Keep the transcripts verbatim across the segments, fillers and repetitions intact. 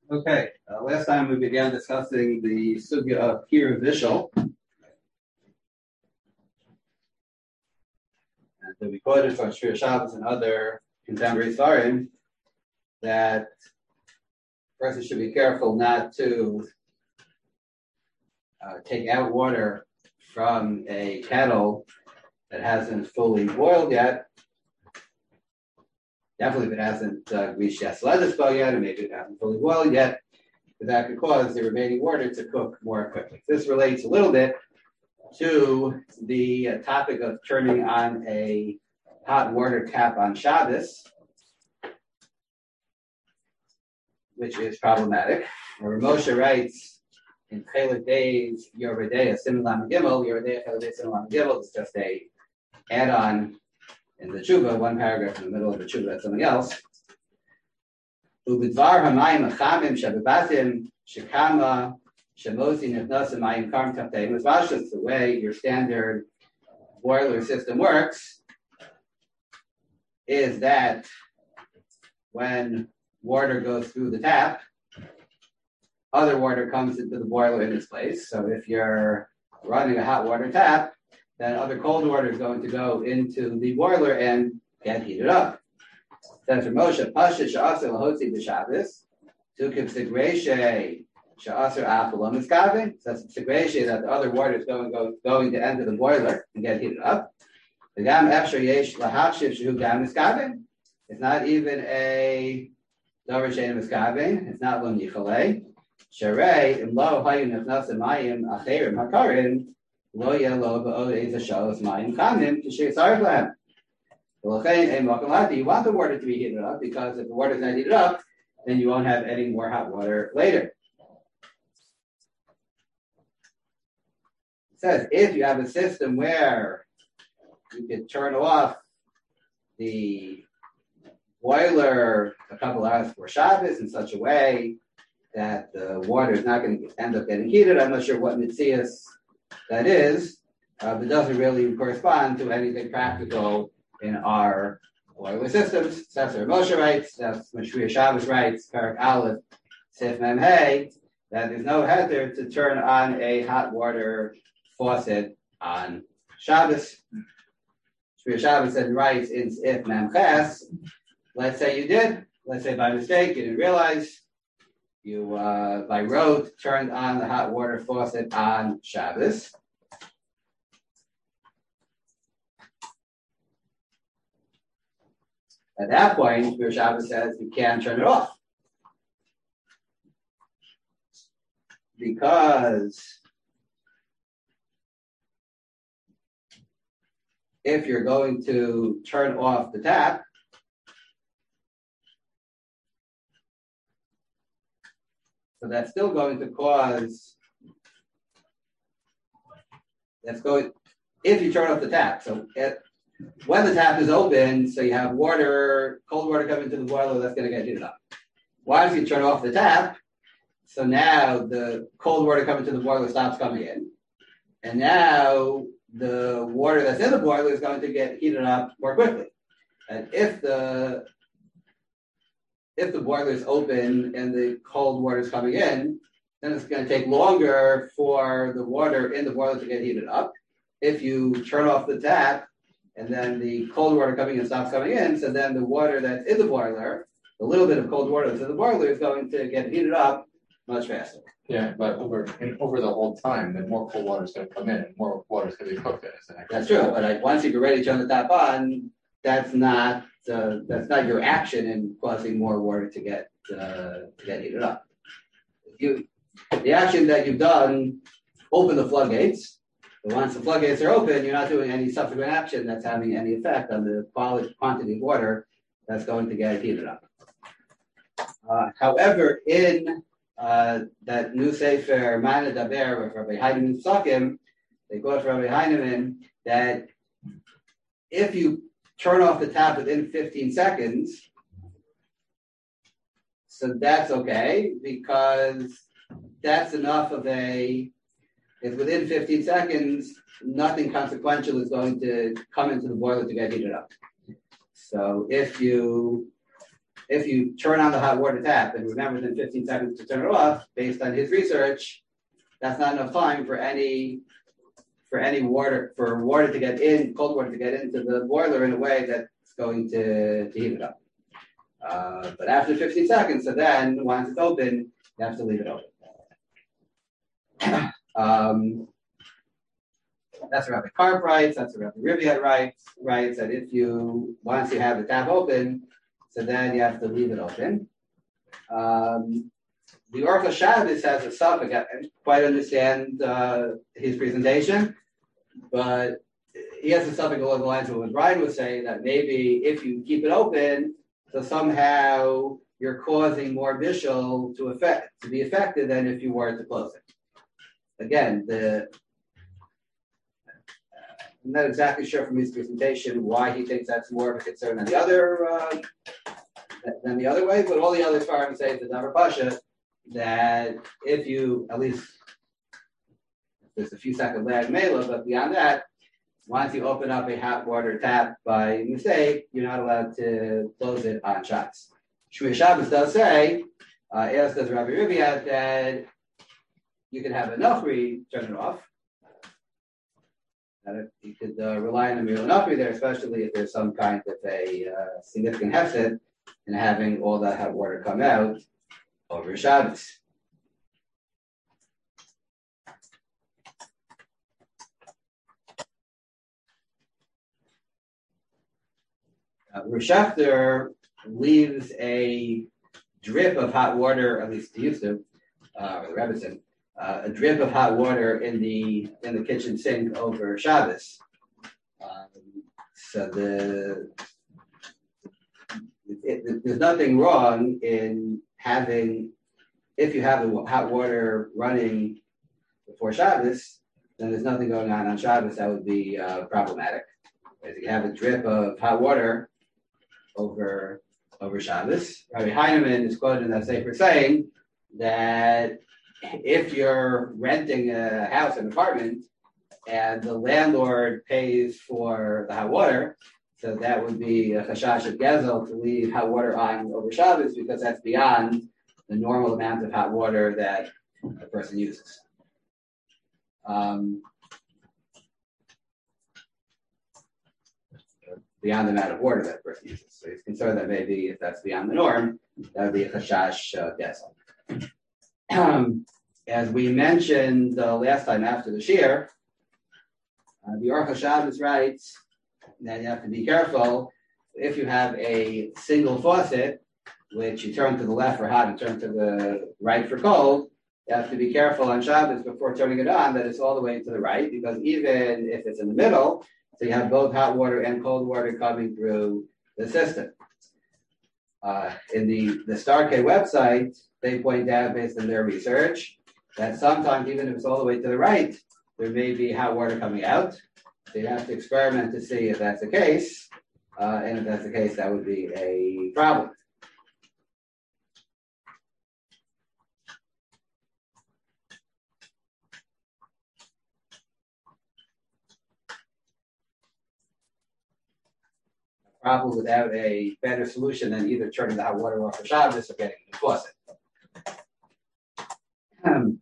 Okay, uh, last time we began discussing the sugya of Kir Vishal. And so we quoted from Shir Shabbos and other contemporary Svarim that a person should be careful not to uh, take out water from a kettle that hasn't fully boiled yet. Definitely if it hasn't uh, reached Yasledispo yet, or maybe it hasn't fully boiled yet, because that could cause the remaining water to cook more quickly. This relates a little bit to the uh, topic of turning on a hot water tap on Shabbos, which is problematic. Where Moshe writes in Chelik Days, Yoredei Siman Lamed Gimel, Yoredei Chelik Days Siman Lamed Gimel is just a add-on in the tshuva, one paragraph in the middle of the tshuva, that's something else. Ubidvar hamayim achamim shababatim shekama shemosi nifnasim mayim karm tapteim. It's just the way your standard boiler system works is that when water goes through the tap, other water comes into the boiler in its place. So if you're running a hot water tap, then other cold water is going to go into the boiler and get heated up. Says for Moshe, Pasha Sha'asir Lahotzi B'Shabbos, Tukib Sigreshe Sha'asir Afalam Iskavin. So that's Sigreshe that the other water is going, go, going to enter the boiler and get heated up. The Gam Efshar Yesh Lahapshiv Shehu Gam Iskavin. It's not even a Dover Shein Iskavin. It's not Lum Yichalei. Sharei Imlo Hayu Nefnas Mayim Acherim Hakarim. Lo yelo ba'odei zashalos mayim kamim k'shir sarif lahem. You want the water to be heated up because if the water is not heated up, then you won't have any more hot water later. It says if you have a system where you can turn off the boiler a couple hours before Shabbos in such a way that the water is not going to end up getting heated. I'm not sure what Mitzias that is, uh, but doesn't really correspond to anything practical in our boiler systems. That's what Moshe writes, that's what Shir Shabbos writes, Parak Aleph, Sif Mem Hey, that there's no heter to turn on a hot water faucet on Shabbos. Shir Shabbos then writes in Sif Mem Ches, let's say you did, let's say by mistake, you didn't realize, you, uh, by rote, turned on the hot water faucet on Shabbos. At that point, Shir Shabbos says you can't turn it off. Because if you're going to turn off the tap, so that's still going to cause, that's going, if you turn off the tap, so it, when the tap is open, so you have water, cold water coming to the boiler, that's going to get heated up. Once you turn off the tap, so now the cold water coming to the boiler stops coming in. And now the water that's in the boiler is going to get heated up more quickly. And if the If the boiler is open and the cold water is coming in, then it's going to take longer for the water in the boiler to get heated up. If you turn off the tap and then the cold water coming in stops coming in, so then the water that's in the boiler, the little bit of cold water that's in the boiler is going to get heated up much faster. Yeah, but over and over the whole time, then more cold water is going to come in and more water is going to be cooked in. That's true, but like, once you get ready to turn the tap on, that's not uh, that's not your action in causing more water to get uh, to get heated up. You, the action that you've done, open the floodgates. But once the floodgates are open, you're not doing any subsequent action that's having any effect on the quality, quantity of water that's going to get heated up. Uh, however, in uh, that new Sefer Mana Daber with Rabbi Heinemann Psakim, they quote from Rabbi Heinemann that if you turn off the tap within fifteen seconds, so that's okay, because that's enough of a, if within fifteen seconds, nothing consequential is going to come into the boiler to get heated up. So if you if you turn on the hot water tap and remember within fifteen seconds to turn it off, based on his research, that's not enough time for any for any water for water to get in, cold water to get into the boiler in a way that's going to, to heat it up. Uh, but after fifteen seconds, so then once it's open, you have to leave it open. um, that's what Rabbi Karp writes. That's what Rabbi Riviat writes. Writes that if you once you have the tap open, so then you have to leave it open. Um, the Orcha Shabbos has a suffix. I can't quite understand uh, his presentation, but he has a suffix along the lines of what Brian was saying, that maybe if you keep it open, so somehow you're causing more bishul to affect to be affected than if you were to close it. Again, the I'm not exactly sure from his presentation why he thinks that's more of a concern than the other uh, than the other way, but all the other farms say to Davar Pasha that if you at least there's a few second lag mela, but beyond that, once you open up a hot water tap by mistake, you're not allowed to close it on Shabbos. Shmir Shabbos does say, uh, as does Rabbi Riviat, that you can have a Nachri turn it off. That you could uh, rely on a Mir Nachri there, especially if there's some kind of a uh, significant hefset in having all that hot water come out over Shabbos. Uh, Rishachter leaves a drip of hot water, at least he used to, uh, or the Rebbetzin, uh, a drip of hot water in the in the kitchen sink over Shabbos. Um, so the it, it, there's nothing wrong in having, if you have the hot water running before Shabbos, then there's nothing going on on Shabbos that would be uh, problematic. If you have a drip of hot water over over Shabbos, Rabbi Heinemann is quoted in that sefer saying that if you're renting a house, an apartment, and the landlord pays for the hot water, so that would be a chashash of gezel to leave hot water on over Shabbos, because that's beyond the normal amount of hot water that a person uses. Um, beyond the amount of water that a person uses. So he's concerned that maybe if that's beyond the norm, that would be a chashash uh, gezel. Um, as we mentioned uh, last time after the shir, uh, the Orcha Shabbos writes that you have to be careful if you have a single faucet, which you turn to the left for hot and turn to the right for cold. You have to be careful on Shabbos before turning it on that it's all the way to the right, because even if it's in the middle, so you have both hot water and cold water coming through the system. Uh, in the, the Starkey website, they point out, based on their research, that sometimes, even if it's all the way to the right, there may be hot water coming out. So you have to experiment to see if that's the case. Uh, and if that's the case, that would be a problem. Problem without a better solution than either turning the hot water off for Shabbos or getting the faucet. Um,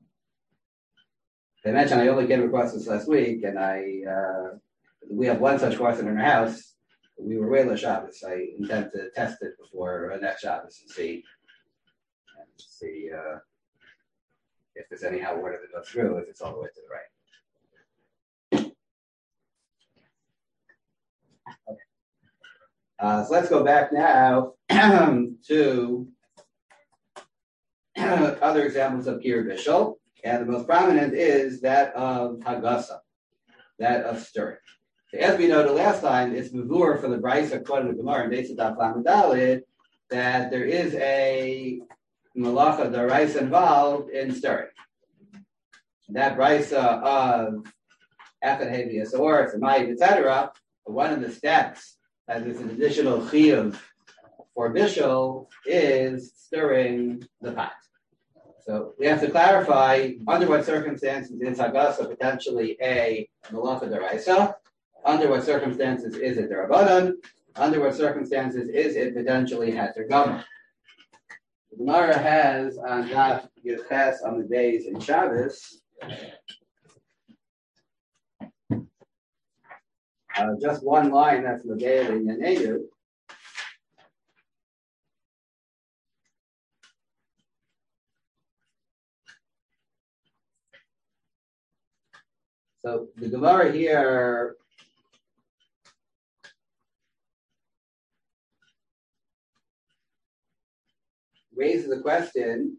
I mentioned I only came across this last week, and I uh, we have one such faucet in our house. We were Rayla Shabbos. I intend to test it before uh, next Shabbos and see and see uh, if there's any hot water that goes through, if it's all the way to the right. Okay. Uh, so let's go back now to other examples of Kir Bishul, and the most prominent is that of Hagasa, that of stirring. So as we noted last time, it's Mavur for the Brisa quoted in the Gemara in Beis Daf Lamed Daled that there is a Malacha Daraisa involved in stirring. That Brisa of Echad Hevias or Samayit, et cetera, one of the steps as there's an additional chiyuv for bishul is stirring the pot. So we have to clarify under what circumstances is Hagasa potentially a malacha deraisa, under what circumstances is it derabanan, under what circumstances is it potentially heter gama? The Gemara has on Daf Yudches on the days in Shabbos uh, just one line that's Megeil in Yaneyu. So the Gemara here raises the question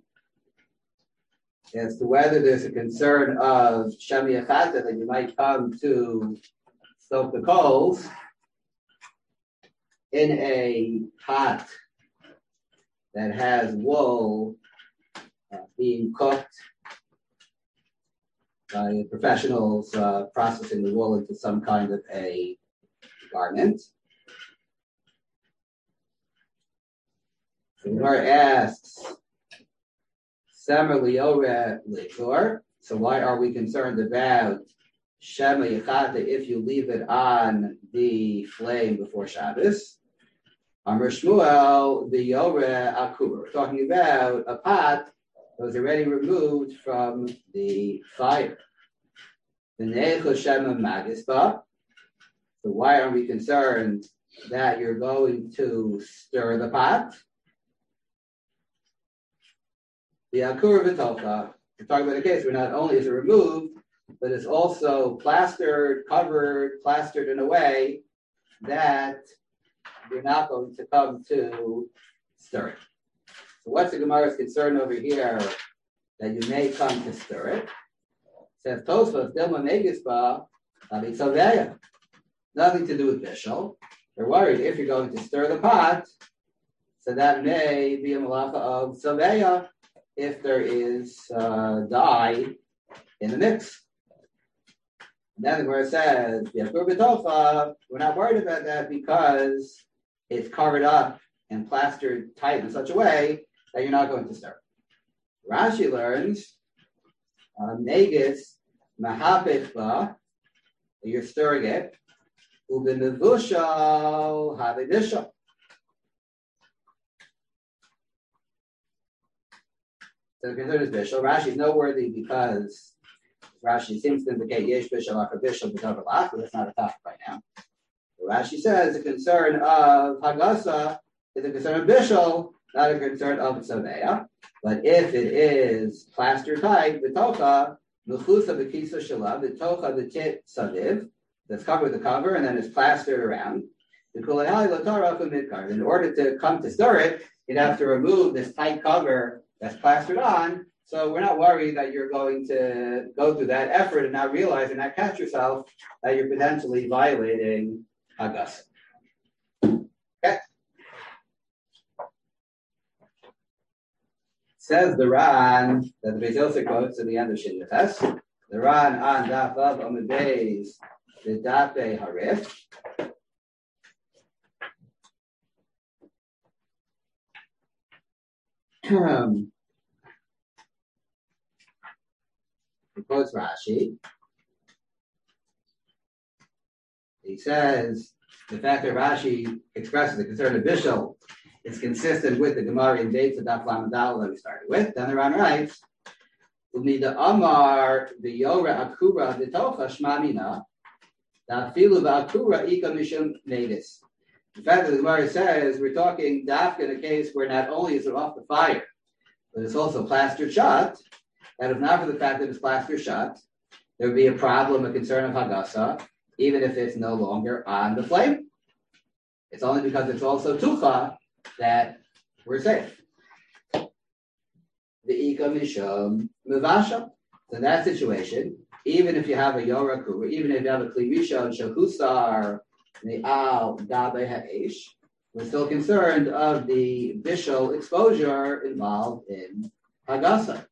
as to whether there's a concern of Shemi Achata that you might come to stoke the coals in a pot that has wool uh, being cooked by professionals uh, processing the wool into some kind of a garment. The Gemara asks, Semer liore litor. So why are we concerned about Shema Yechata if you leave it on the flame before Shabbos? Amar Shmuel the Yore Akur. We're talking about a pot that was already removed from the fire. The Necho Shema Magispa. So why are we concerned that you're going to stir the pot? The Akur V'Tocha. We're talking about a case where not only is it removed, but it's also plastered, covered, plastered in a way that you're not going to come to stir it. So what's the Gemara's concern over here that you may come to stir it? Says Tosfos, Dilma Megispa, Avisaveya. Nothing to do with Bishul. They're worried if you're going to stir the pot, so that may be a malacha of Saveya if there is uh, dye in the mix. And then the Gemara says, we're not worried about that because it's covered up and plastered tight in such a way that you're not going to stir. Rashi learns, Negis Mahapechba, you're stirring it, Ubinavusha Havidisha. So the concern is Bishul. Rashi is noteworthy because Rashi seems to indicate Yesh Bishul Aka Bishul B'Davar Lach, but that's not a topic right now. So Rashi says the concern of Hagasa is a concern of Bishul, not a concern of Tzaveya. But if it is plaster tight, B'Tocha, Mechusa B'Kisa Shalav, B'Tocha B'Tit Sadiv, that's covered with the cover and then it's plastered around. In order to come to stir it, you'd have to remove this tight cover that's plastered on, so we're not worried that you're going to go through that effort and not realize and not catch yourself that you're potentially violating Hagas. Okay. Says the Ran that the Beis Yosef quotes at the end of Shin Yutes. The Ran on Daf Vav Amud Beis the Dape Harif. Um, he quotes Rashi. He says the fact that Rashi expresses the concern of Bishul is consistent with the Gemara in dates of Daf Lamed Daled that we started with. Then the Ran writes, "Umida Amar the Yora Akura V'Tocha Shmamina Dafilu V'Akura Ika Mishum Nevis." The fact that the Gemara says we're talking dafka in a case where not only is it off the fire, but it's also plastered shut, that if not for the fact that it's plastered shut, there would be a problem, a concern of Hagasa, even if it's no longer on the flame. It's only because it's also tucha that we're safe. The Ika Mishum Mivasha. So in that situation, even if you have a Yoraku, even if you have a Klimisha and Shahusar, Ne'al Dabe Ha'esh, we're still concerned of the Bishul exposure involved in Hagasa.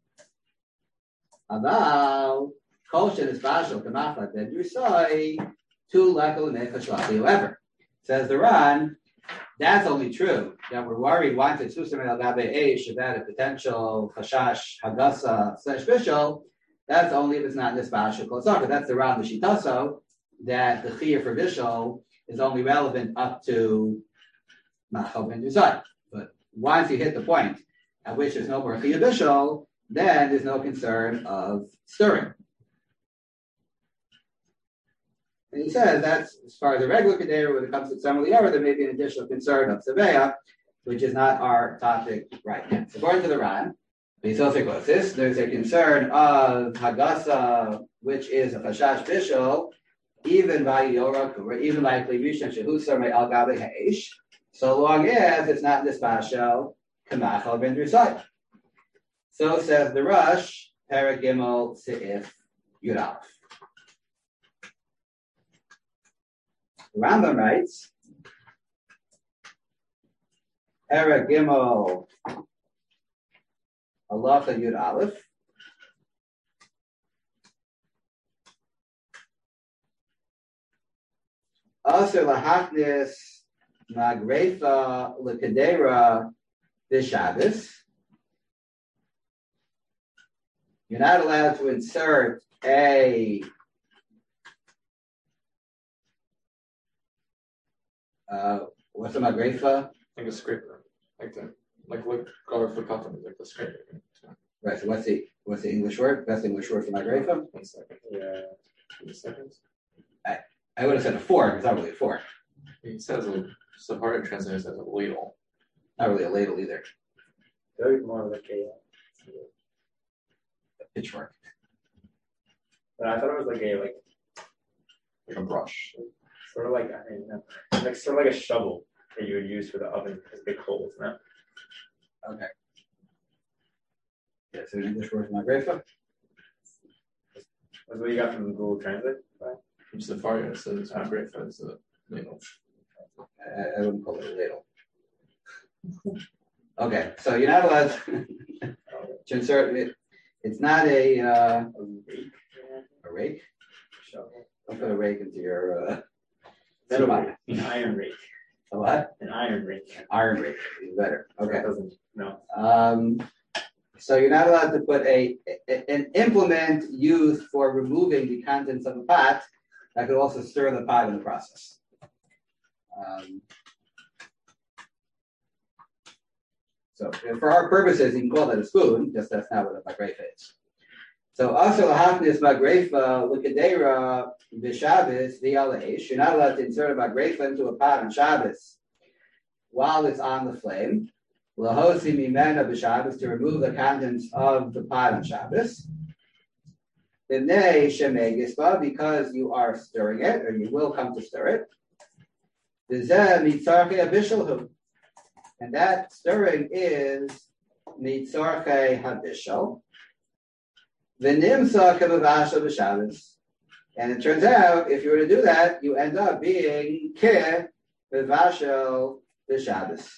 Aval, Koshen is Bashal Kamafat Bedrusai, two Lekal Nechashlati. However, says the Ran, that's only true that we're worried wanted Susam El Dabe Eish about a potential Chashash Hagasa slash Bishul. That's only if it's not in this Bashal Kosaka. That's the Ran the Shitaso, that the Chiyah for Bishul is only relevant up to Machal ben Duzai. But once you hit the point at which there's no more Chiyuv Bishul, then there's no concern of stirring. And he says that's as far as a regular Kedera, when it comes to Tzemel Liyara, there may be an additional concern of Seveya, which is not our topic right now. So according to the Ran, there's a concern of Hagasa, which is a Chashash Bishul, even by Yorak, or even by Klivushan Shehusar May Al Gabe Haish, so long as it's not Nispashel, Kamachal Ben Drusai. So says the Rush, Paragimel Seif Yudaf. The Rambam writes, Paragimel Halacha Yud Aleph. Also lahachnis magrefa lekadera b'Shabbos. You're not allowed to insert a uh, what's a magrefa? Like a scraper, like the like what color for cotton, like the scraper. Right. So what's the what's the English word? Best English word for magrefa? One second. Yeah. Two seconds. I, I would have said a fork. It's not really a fork. He says a Sephardic translator says a ladle. Not really a ladle either. Very more like a, a pitchfork. But I thought it was like a like like a brush. Sort of like I mean, like sort of like a shovel that you would use for the oven because big holes, no? Okay. Yeah, so English word for magrefa. That's what you got from Google Translate, right? From Sephardic, it says magrefa is a ladle. I, I wouldn't call it a ladle. Okay, so you're not allowed to insert it. It's not a uh, A rake. a rake. Shovel. Don't put a rake into your uh, Metal soup. rake. An iron rake. A what? An iron rake. Iron rake is better. Okay. That doesn't no. Um, so you're not allowed to put a, a an implement used for removing the contents of a pot that could also stir the pot in the process. Um, so for our purposes, you can call that a spoon, just that's not what a magrefa is. So also lahachnis magrefa l'kadera b'Shabbos v'aleish. You're not allowed to insert a magrefa into a pot on Shabbos while it's on the flame. Lahosi mimena b'Shabbos, to remove the contents of the pot on Shabbos. B'nei shemei gispa, because you are stirring it, or you will come to stir it. V'zeh mitzarchei habishal, and that stirring is mitzarchei habishal. V'nimsa k'mavashal b'Shabbos, and it turns out if you were to do that, you end up being ke mavashal b'Shabbos.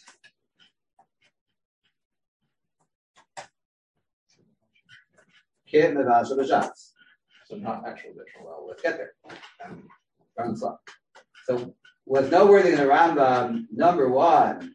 Ke mavashal b'Shabbos. So not actual visual. Well, let's get there. Um, so what's noteworthy in the Rambam, number one,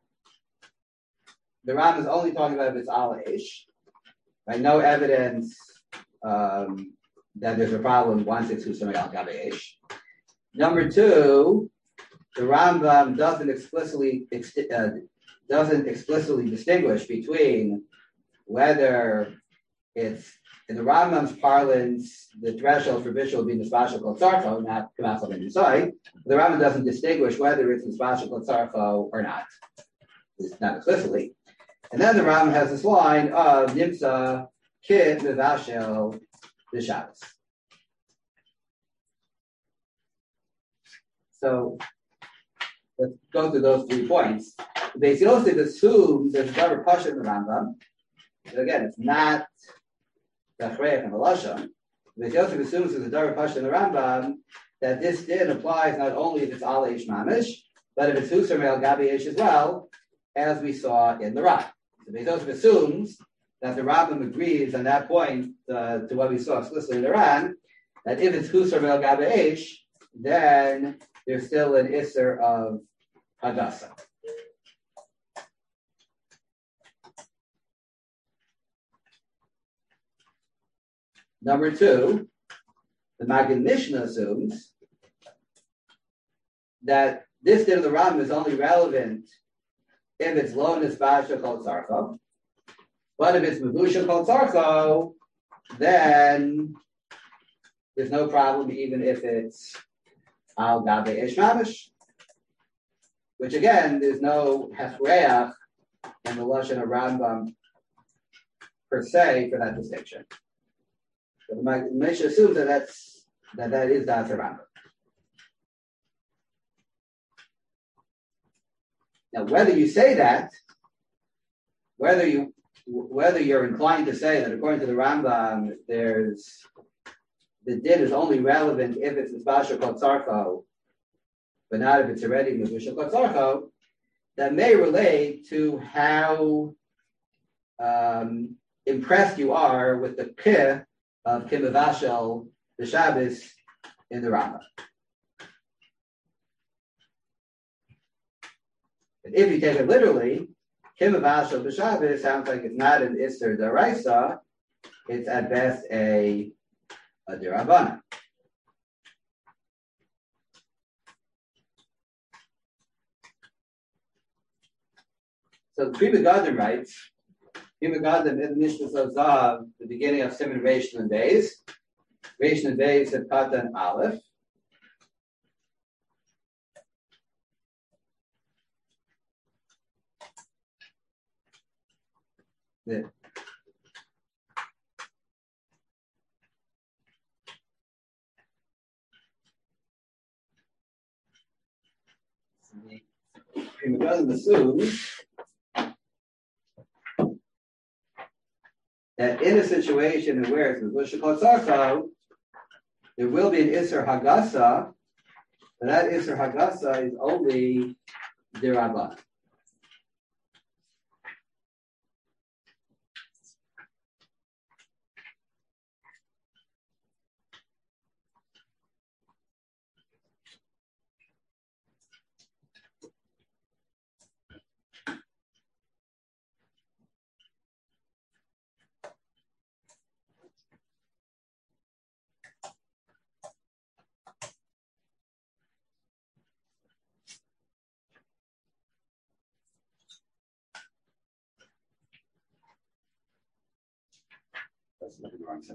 the Rambam is only talking about if it's ala ish. Right? No evidence um, that there's a problem once it's husam al gabe ish. Number two, the Rambam doesn't explicitly uh, doesn't explicitly distinguish between whether it's in the Rambam's parlance, the threshold for bishul being nispashel kol tzarcho, not kamasal ben yisai. The Rambam doesn't distinguish whether it's nispashel kol tzarcho or not. It's not explicitly. And then the Rambam has this line of nimsa kid mevashel b'Shabbos. So let's go through those three points. The Beis Yosef assumes there's a davar pasha in the Rambam. But again, it's not the Achrayach and the Lashon. The Beis Yosef assumes there's a davar pasha in the Rambam that this din applies not only if it's ala ish mamish, but if it's husar me'al gabi ish as well, as we saw in the Ran. The Beis Yosef assumes that the Rambam agrees on that point uh, to what we saw explicitly in the Ran, that if it's husar me'al gabi ish, then there's still an isser of hadasa. Number two, the Maggid Mishnah assumes that this din of the Rambam is only relevant if it's lo nisbasha kol tzarcho. But if it's mevusha kol tzarcho, then there's no problem even if it's al gabe ish mamish. Which again, there's no hefreach in the lashon of Rambam per se for that distinction. So the Mishnah assumes that that's that that is das Rambam. Now, whether you say that, whether you whether you're inclined to say that according to the Rambam, there's the din is only relevant if it's Nisbasha Kol Tzarcho, but not if it's already Nisbasha Kol Tzarcho, that may relate to how um, impressed you are with the peh of Kimavashel, the Shabbos, in the Rambam. But if you take it literally, Kimavashel b'Shabbos sounds like it's not an Isser D'Oraisa, it's at best a, a D'Rabbanan. So the Pri Megadim writes, Pri Megadim in the Mishnah Zav, the beginning of Simon Reish and Beis, Reish and Beis of Katan Aleph. The, Pri Megadim assumes that in a situation where it's Mevusha Kol Tzarcho, there will be an Isser Hagasa, but that Isser Hagasa is only D'Rabbanan. That's looking the wrong side.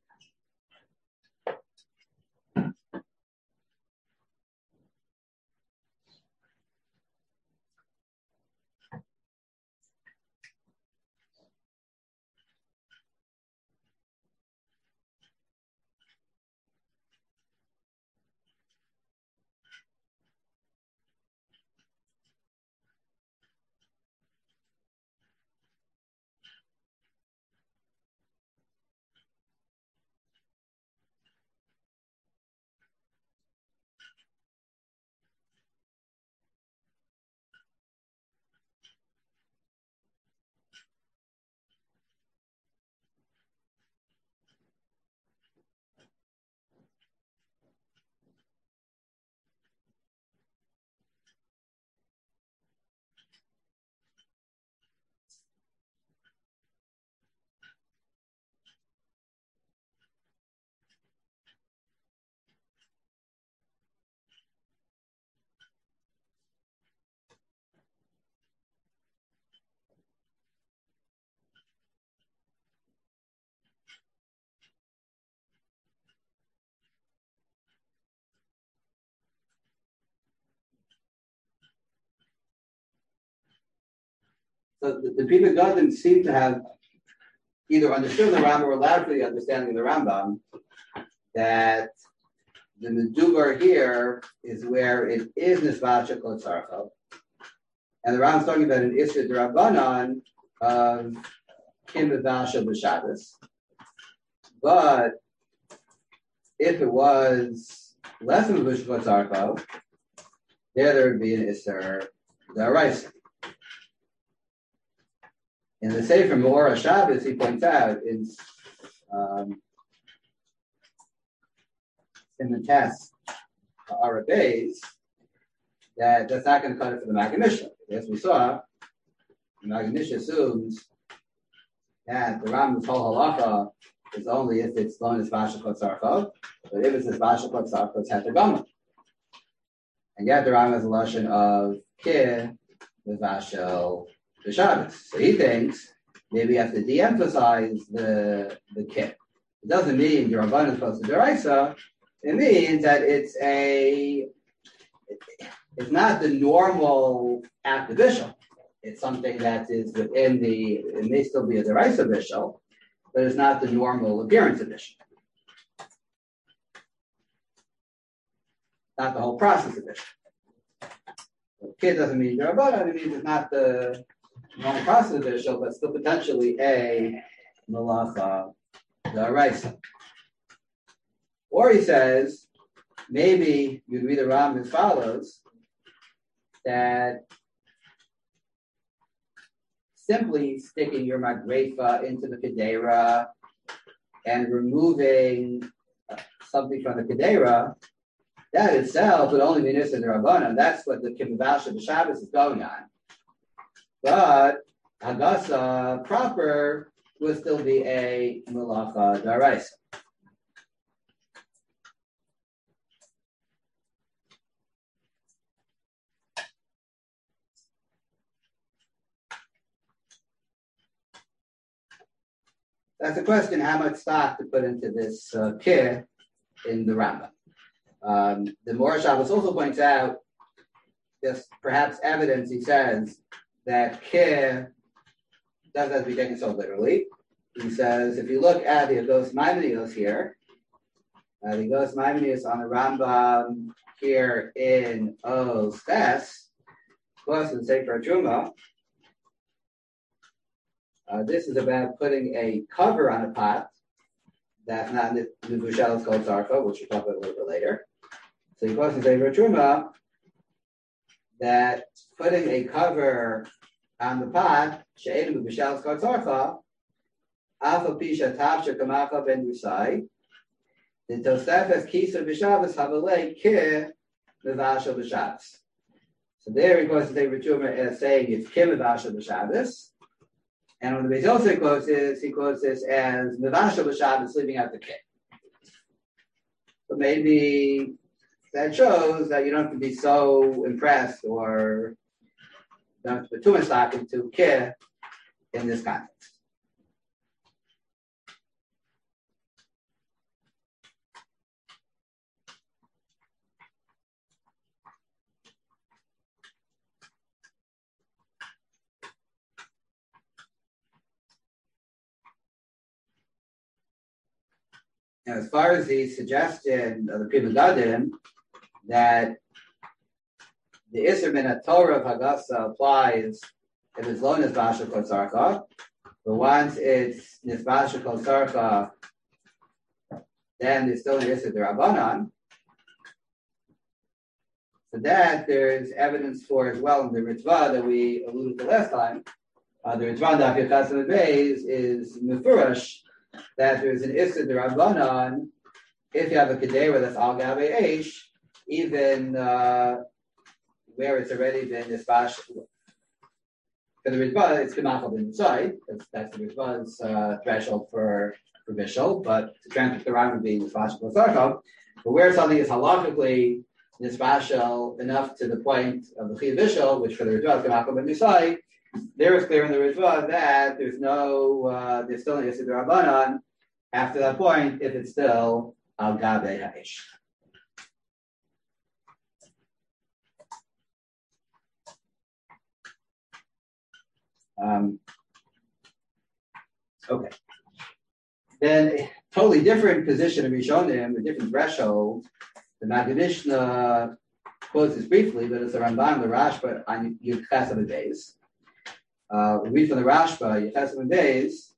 So the, the Pri Megadim seem to have either understood the Rambam or allowed for the understanding of the Rambam that the Medubar here is where it is Nisbasha Kol Tzarcho, and the Rambam's talking about an Isser D'Rabbanan of Kimavashel b'Shabbos. But if it was less than Mevusha Kol Tzarcho, there there would be an Isser D'Oraisa. In the Sefer Me'or HaShabbos, he points out in, um, in the test Arabes that that's not going to cut it for the Maggid Mishnah. As we saw, the Maggid Mishnah assumes that the Rambam's whole halacha is only if it's lo nisbasha kol tzarcho, but if it's nisbasha kol tzarcho, it's heter gama. And yet the Ram has a lashon of keh v'vashel b'Shabbos. So he thinks maybe you have to de-emphasize the the keh. It doesn't mean your Rabban is supposed to deraisa. It means that it's a it's not the normal act of bishul. It's something that is within the, it may still be a deraisa bishul, but it's not the normal appearance of bishul. Not the whole process of bishul. So kid doesn't mean Rabbanan, it means it's not the normal process of bishul, but still potentially a malacha deraisa. Or he says, maybe you'd read the Ram as follows, that simply sticking your magrefa into the kedera and removing something from the kedera, that itself would only be Nisa D'Rabbanan. That's what the Kimavasha B'Shabbos is going on. But Hagasa proper would still be a Malacha D'Araisa. That's a question, how much stock to put into this uh, keh in the Rambam. Um, the Moor Shabbos also points out, just perhaps evidence, he says, that keh doesn't have to be taken so literally. He says, if you look at the Agos Maimonides here, uh, the Agos Maimonides on the Rambam here in Oz Ches, plus in Sefer Truma, Uh, this is about putting a cover on a pot that's not the Vushel called Zarfa, which we'll talk about a little bit later. So he quotes in Sefer Truma that putting a cover on the pot, She'edim Vushel called Zarfa, Alpha Pisha Tavsha Kamacha Ben Rusai, the Tosefes Kisa B'Shabbos Havalei Keh Mevashel B'Shabbos. So there he quotes in Sefer Truma as saying it's Keh Mevashel B'Shabbos. And when the Beis Yosef quotes this, he quotes this as Mevashel B'Shabbos, leaving out the keh. But maybe that shows that you don't have to be so impressed or don't have to put too much stock into keh in this context. Now, as far as the suggestion of the Pri Megadim that the Isser Min HaTorah of Hagasa applies if it's lo Nisbashel Kol Tzarcha, but once it's Nisbashel Kol Tzarcha, then there's still an Isser D'Rabbanan. For that, there's evidence for as well in the Ritva that we alluded to last time. Uh, the Ritva Daf Yochasim Beis is Mefurash, that there's an Issa D'Rabbanan if you have a Kedera that's Al Gabe Eish, even uh, where it's already been Nisbash. For the Ritva, it's Gemachal inside, because that's the Ritva's uh, threshold for, for Bishul, but to transfer the Ram would be Nisbash B'Sarkov. But where something is halachically Nisbashel enough to the point of the Chiv Bishul, which for the Ritva is Gemachal inside, there is clear in the Ritva that there's no, uh, there's still an Yisud Rabbanan after that point if it's still Al Gabe Ha'ish. Um, okay. Then a totally different position of Rishonim, a different threshold. The Maggid Mishnah quotes this briefly, but it's the Ramban, the Rashba on Yud Ches of days. Uh, we read from the Rashba, Yechesam Beis.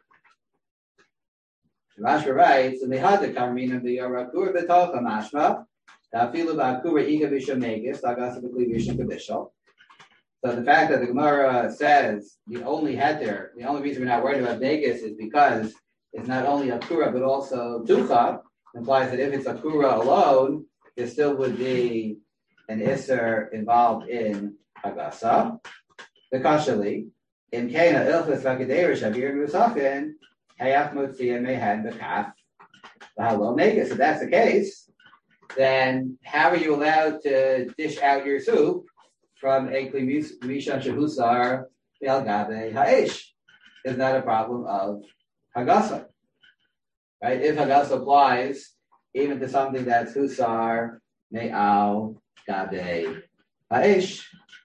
The Rashba writes, and they had the Karmina the Yarakur B'Tolcha Mashma, Tafilu Ba'Akura Iga B'Shamegis, Tagasa B'Kli Rishon B'Bishol. So the fact that the Gemara says the only heter, the only reason we're not worried about Negus is because it's not only Akura but also Tucha, implies that if it's Akura alone, there still would be an Isser involved in Hagasa. The Kashali, in Kana Ilchus Vakadera Shavir Musafin, Hayaf Mutzi and Mehan Bekaf, Halo Negus. If that's the case, then how are you allowed to dish out your soup from a Kli Mishan Shehusar Al Gabe Ha'esh? Is not a problem of Hagasa. Right? If Hagasa applies even to something that's Husar Me'al Gabe Ha'esh.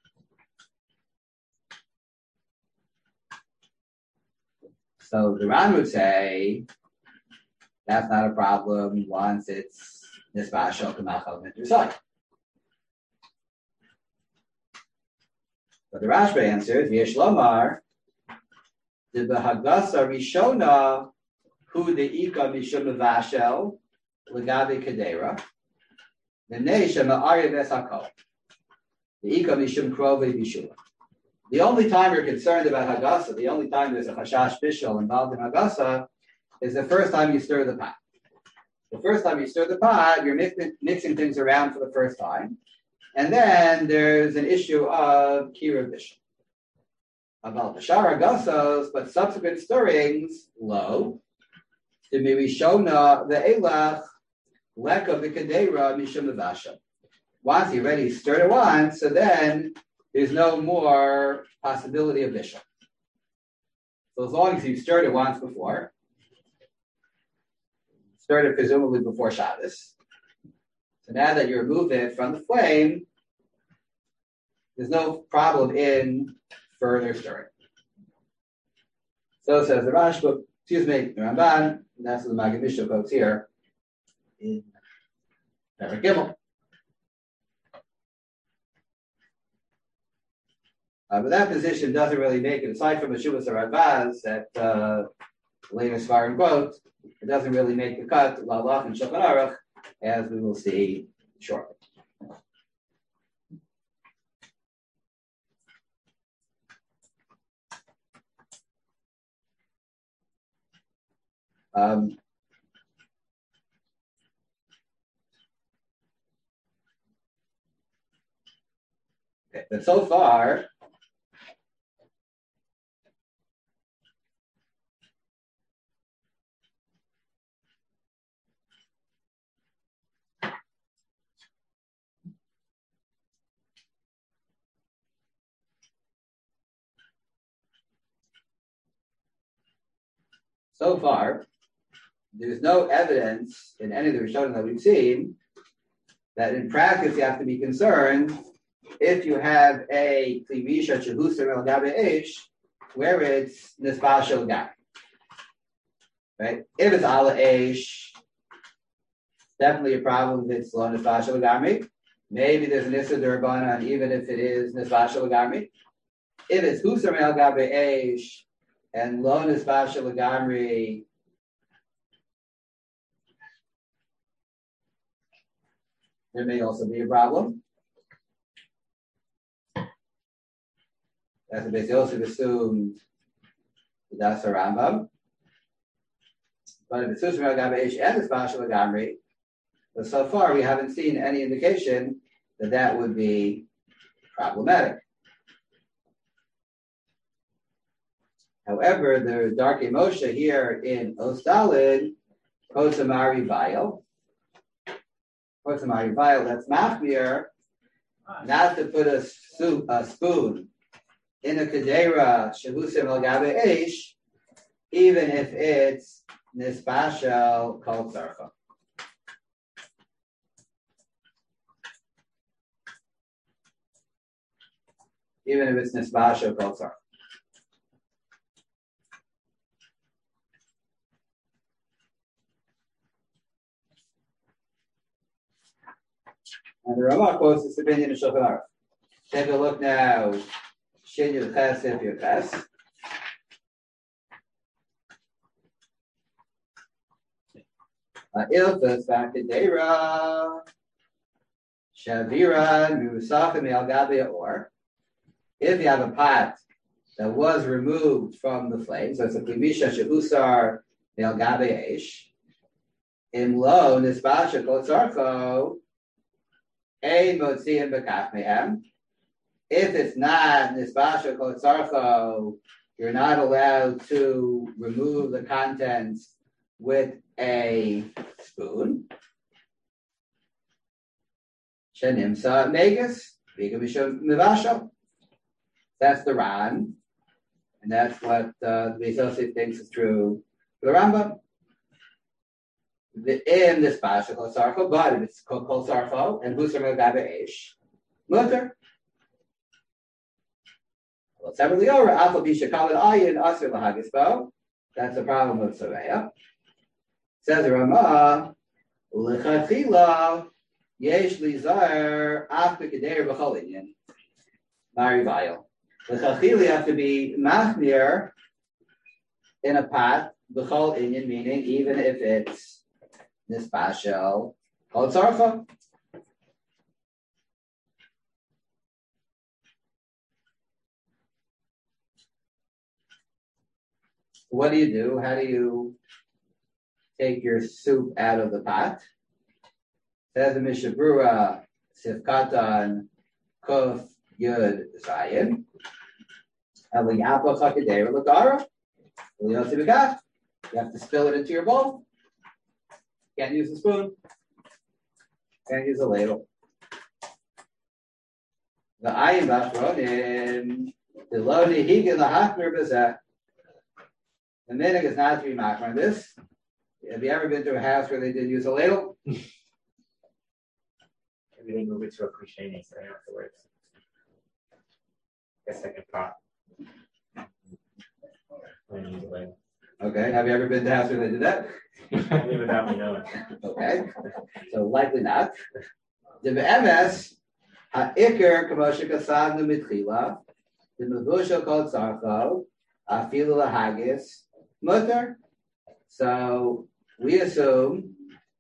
So the Ran would say that's not a problem once it's Nisbashal Kamachal Mitzvah. But the Rashba answers, Yesh Lomar, the Bahagasa Rishona, who the Ika Mishum Vashel, Lagabi Kadera, the Nesha Ma'arya Vesakol, the Ika Mishum Krove Bishua. The only time you're concerned about Hagasa, the only time there's a Hashash Bishul involved in Hagasa, is the first time you stir the pot. The first time you stir the pot, you're mixing, mixing things around for the first time. And then there's an issue of Kira Bishul. About the Shara Gasos, but subsequent stirrings, low. The Mirishona, the Elach, Leka Vikadera, Mishum Vasha. Once you already stirred it once, so then there's no more possibility of Bishul. So as long as you stirred it once before, stirred it presumably before Shabbos, so now that you remove it from the flame, there's no problem in further stirring. So says the Rashba, excuse me, the Ramban, and that's what the Maggid Mishnah quotes here in Perek Gimel. Uh, but that position doesn't really make it, aside from the Shuvas Radbaz that uh, later Svarim quote, it doesn't really make the cut, Lalach and Shulchan Aruch, as we will see shortly. Um, okay, but so far, so far, there's no evidence in any of the Rishonim that we've seen that in practice you have to be concerned if you have a klivisha chehusar el gabe eish where it's nisbah shel gabe. Right? If it's ala eish, definitely a problem if it's lo nisbah shel gabe. Maybe there's an issa d'Rabbanan even if it is nisbah shel gabe. If it's husar el gabe eish and lo nisbah shel gabe, there may also be a problem. That's what they also assumed that's a Rambam. But if it's Susra Gabesh and it's Bashal Gamri, but so far we haven't seen any indication that that would be problematic. However, the Darkei Moshe here in Ostalid quotes a Mari Vayel. Quotes a Mari Vayel that's machmir, not to put a, soup, a spoon in a kedera shehusim al gabe eish, even if it's nisbashel kol tzarcha. Even if it's nisbashel kol tzarcha. And the Ramah quotes this opinion of Shulchan Aruch. Take a look now. Shin Yud Ches Sif Yud Ches. Ilfas Vakadera Shavira Musafim El Gabi Or. If you have a pot that was removed from the flame, so it's a Klimisha Shehusar El Gabi Eish. Imlo Nisbasha Kotzarcho. A Motziim Bekach Mehem. If it's not Nisbasha Kotzarcho, you're not allowed to remove the contents with a spoon. Shenimsa Megas, Vigamisha Mivasha. That's the Ran, and that's what uh, the Beis Yosef thinks is true for the Rambam. The, in this Pasha called Sarfo, but if it's called, called Sarfo and Husar Megabe Eish, Mutter. Well, separately over, Alpha Bisha Kalid Ayin Asir Lahagispo. That's the problem with Sareya. Says the Ramah, Lechatchila Yesh Lizar After Keder B'Cholinian Mari Vayel. Lechatchila you have to be machmir in a pot B'Chol Inyan, meaning even if it's this Bashel called Sarfa. What do you do? How do you take your soup out of the pot? Says the Mishabura, Sifkatan, Kof, Yud, Zayin. Eliyapa Chakadera Lagara. You have to spill it into your bowl. Can't use a spoon. Can't use a ladle. The Ayin Bashronim, the Lodi Higan, the Hachner Bazat. The minig is not to be makar on this. Have you ever been to a house where they did use a ladle? Maybe they move it to a kusheni so afterwards. A second pot. And use a ladle. Okay. Have you ever been to a house where they did that? Only without me knowing. Okay. So likely not. The M S ha'ikr k'moshe kasavnu mitchila. The mevusha called sarcho. Afilu lahagis. Mutter. So we assume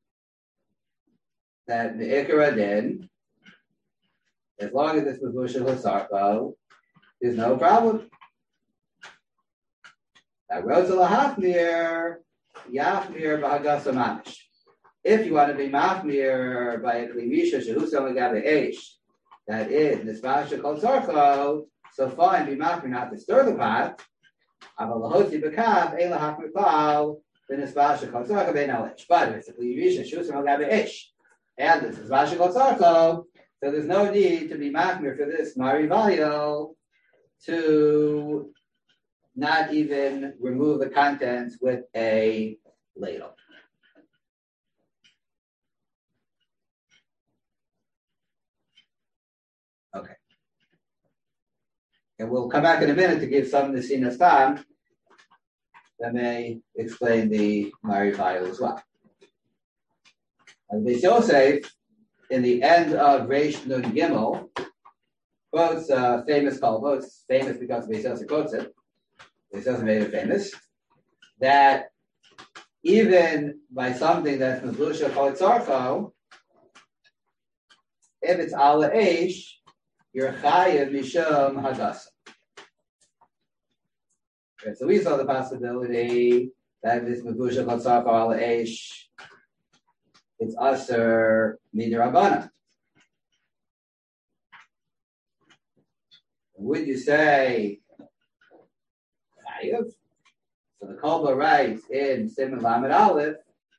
that the Ikra din, as long as it's Mavusha Lasarko, there's no problem. Now, Rosa Lahafmir, Yafmir Bahagasa Manish. If you want to be Mafmir by a Klimisha Shahusam Gabe Eish, that is Nispasha Kol Sarko, so fine, be Mafmir not to stir the pot. But if it's a Klivisha, Shusam Gabe Eish, and this is Vasha Kol Sarko, so there's no need to be Machmir for this Mari Valio to not even remove the contents with a ladle. Okay. And we'll come back in a minute to give some Nesinas time that may explain the Mari Valio as well. And Beis Yosef, in the end of Reish Nun Gimel, quotes a famous Kolbo. It's famous because Beis Yosef quotes it. Beis Yosef made it famous. That even by something that's Mezusha called Tzarcho, if it's Ala Eish, you're Chayev Mishum Hagasa. Okay, so we saw the possibility that this Mezusha called Tzarcho Ala Eish, it's Aser Midrabana. Would you say Chayev? So the Kolba writes in Simon Lamed Aleph,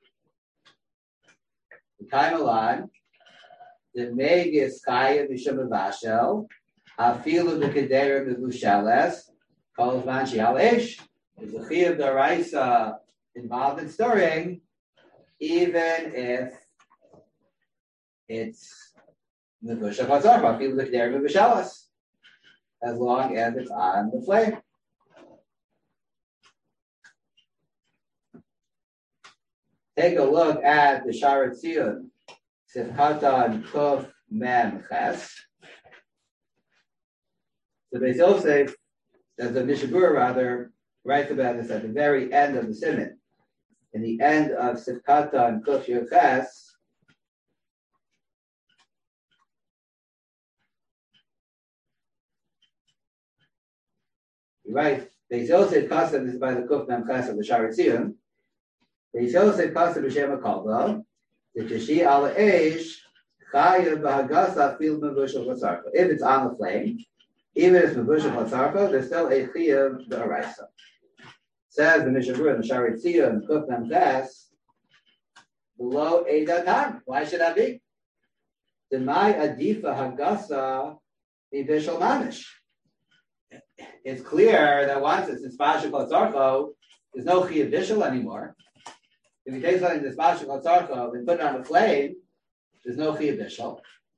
the Kaimalan, the Megis Chayev Mishum Vashel, Afilu B'Kedera B'Vusheles, Kol Zman She'al Eish. There's a Chayev D'Oraisa involved in stirring, even if it's Mevusha Chazarva, Afilu B'Kedera B'Vusheles, as long as it's on the flame. Take a look at the Sharat Tziyun, Sifchatan Kuf Mem Ches. The Beis Yosef, as the Mishabura rather, writes about this at the very end of the Siman. In the end of Sifchatan Kuf Yud Ches, he writes, Beis Yosef Kasem, this is by the Kuf Mem Ches of the Sharat Tziyun. Beis Yosef Kasem B'Shem HaKolba, the Tashi Ala Eish, Chayev B'Hagasa Fil Mevushal Chatzarko. If it's on the flame, even if it's Mevushal Chatzarko, there's still a Chayev D'Oraisa. Says the Mishabura in the Sharat Tziyun, Kuf Mem Ches, below Eidah Tam. Why should that be? the my adifa hagasa bishul mamish. It's clear that once it's nispashel kol tzarcho, there's no chiyuv bishul anymore. If you take something that's nispashel kol tzarcho and put it on the flame, there's no chiyuv bishul.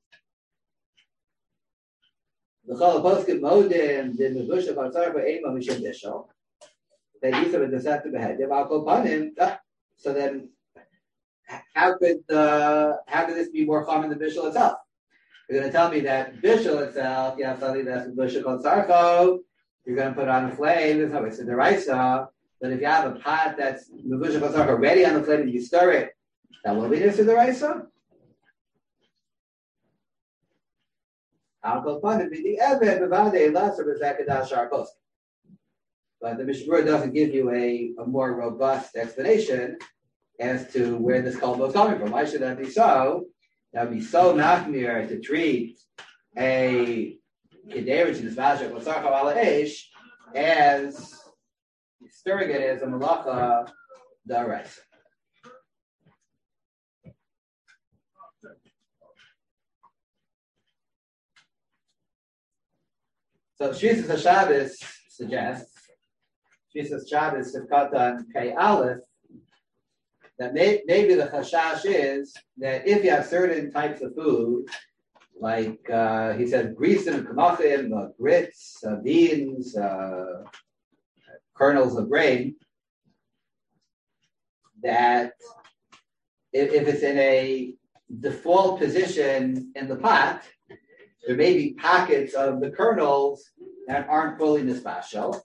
The chol poskim modim the mevushel kol tzarcho ema mishum bishul. They use it with the set to behead. So then, how could uh, how could this be more common than bishul itself? You're going to tell me that bishul itself, you have something that's bishul called sarko. You're going to put it on the flame. There's no it's in the raisa. But if you have a pot that's bishul called sarko ready on the flame and you stir it, that will be this in the raisa. I'll go fun and be the eved b'vadei lesser b'zekadash sharkos. But the Mishnah doesn't give you a, a more robust explanation as to where this kolbo is coming from. Why should that be so? That would be so machmir to treat a kedei which is mashak l'sarcha ala eish as stirring it as a malacha daraisa. So Shvisas HaShabbos suggests Jesus Shabbos Sivkatan Pei Aleph, that may, maybe the chashash is that if you have certain types of food, like uh, he said, grisim, kamachim, uh, grits, uh, beans, uh, kernels of grain, that if, if it's in a default position in the pot, there may be pockets of the kernels that aren't fully nispashel.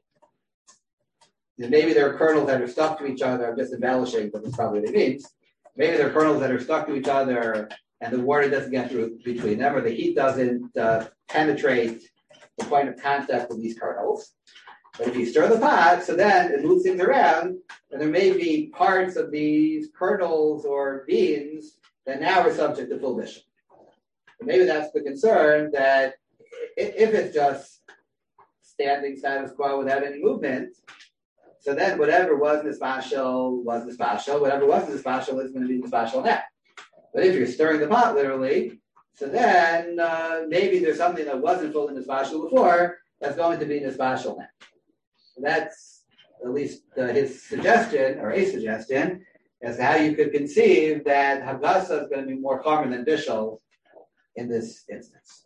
Maybe there are kernels that are stuck to each other. I'm just embellishing, but that's probably what it means. Maybe there are kernels that are stuck to each other, and the water doesn't get through between them, or the heat doesn't uh, penetrate the point of contact with these kernels. But if you stir the pot, so then it moves things around, and there may be parts of these kernels or beans that now are subject to full bishul. Maybe that's the concern, that if it's just standing status quo without any movement, so then whatever was nispashel was nispashel, whatever wasn't nispashel is going to be nispashel now. But if you're stirring the pot literally, so then uh, maybe there's something that wasn't fully nispashel before that's going to be nispashel now. So that's at least uh, his suggestion, or a suggestion, as to how you could conceive that Hagasa is going to be more common than bishul in this instance.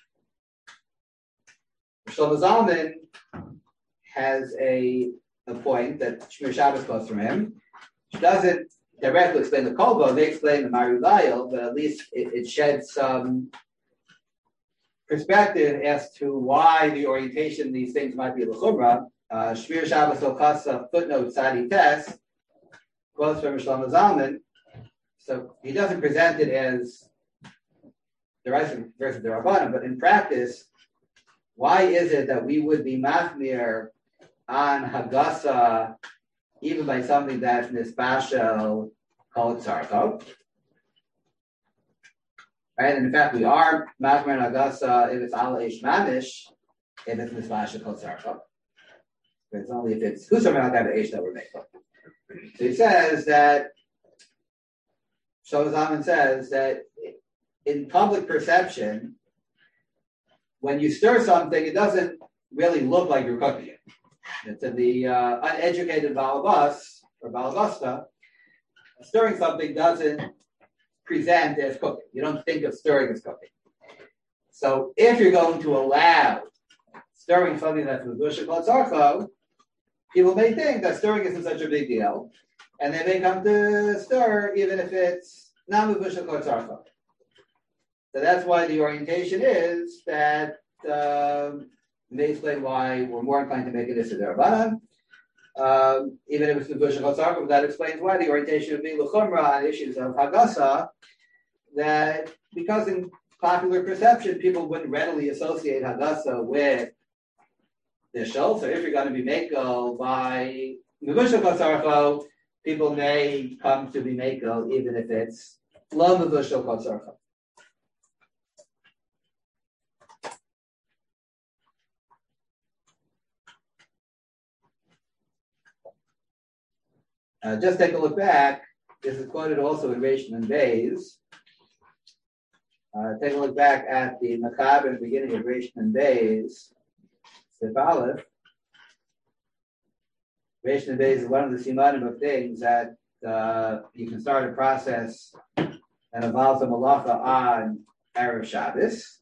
Shlomo Zalman has a a point that Shmir Shabbos quotes from him, which doesn't directly explain the kolbo. They explain the Marulayel, but at least it, it sheds some perspective as to why the orientation of these things might be l'chumra. Uh, Shmir Shabbos Okasa footnote Sadi Tes quotes from Shlomo Zalman. So he doesn't present it as the right versus the Rabbanim, but in practice, why is it that we would be machmir on Hagasa, even by something that's nispashel called sarko? Right, and in fact, we are machmir on Hagasa if it's ala eish mamish, if it's nispashel called sarko. But it's only if it's who's something like that eish that we're making. So he says that Shlomo Zalman says that in public perception, when you stir something, it doesn't really look like you're cooking it. To the uh, uneducated balabas or balabasta, stirring something doesn't present as cooking. You don't think of stirring as cooking. So if you're going to allow stirring something that's mevusha called sarko, people may think that stirring isn't such a big deal, and they may come to stir even if it's not mevusha called sarko. So that's why the orientation is that um, they explain why we're more inclined to make it as a derabbanan, um, even if it's mevusha called sarko. That explains why the orientation would be l'chumra on issues of hagasa. That because in popular perception, people wouldn't readily associate hagasa with bishul. So if you're going to be mekel by mevusha called sarko, people may come to be mekel even if it's lo mevusha called sarko. Uh, just take a look back. This is quoted also in Reish and Beis. Uh, take a look back at the Machaber in the beginning of Reish and Beis, Sif Aleph. Reish and Beis is one of the simanim of things that uh, you can start a process that involves a malacha on Erev Shabbos.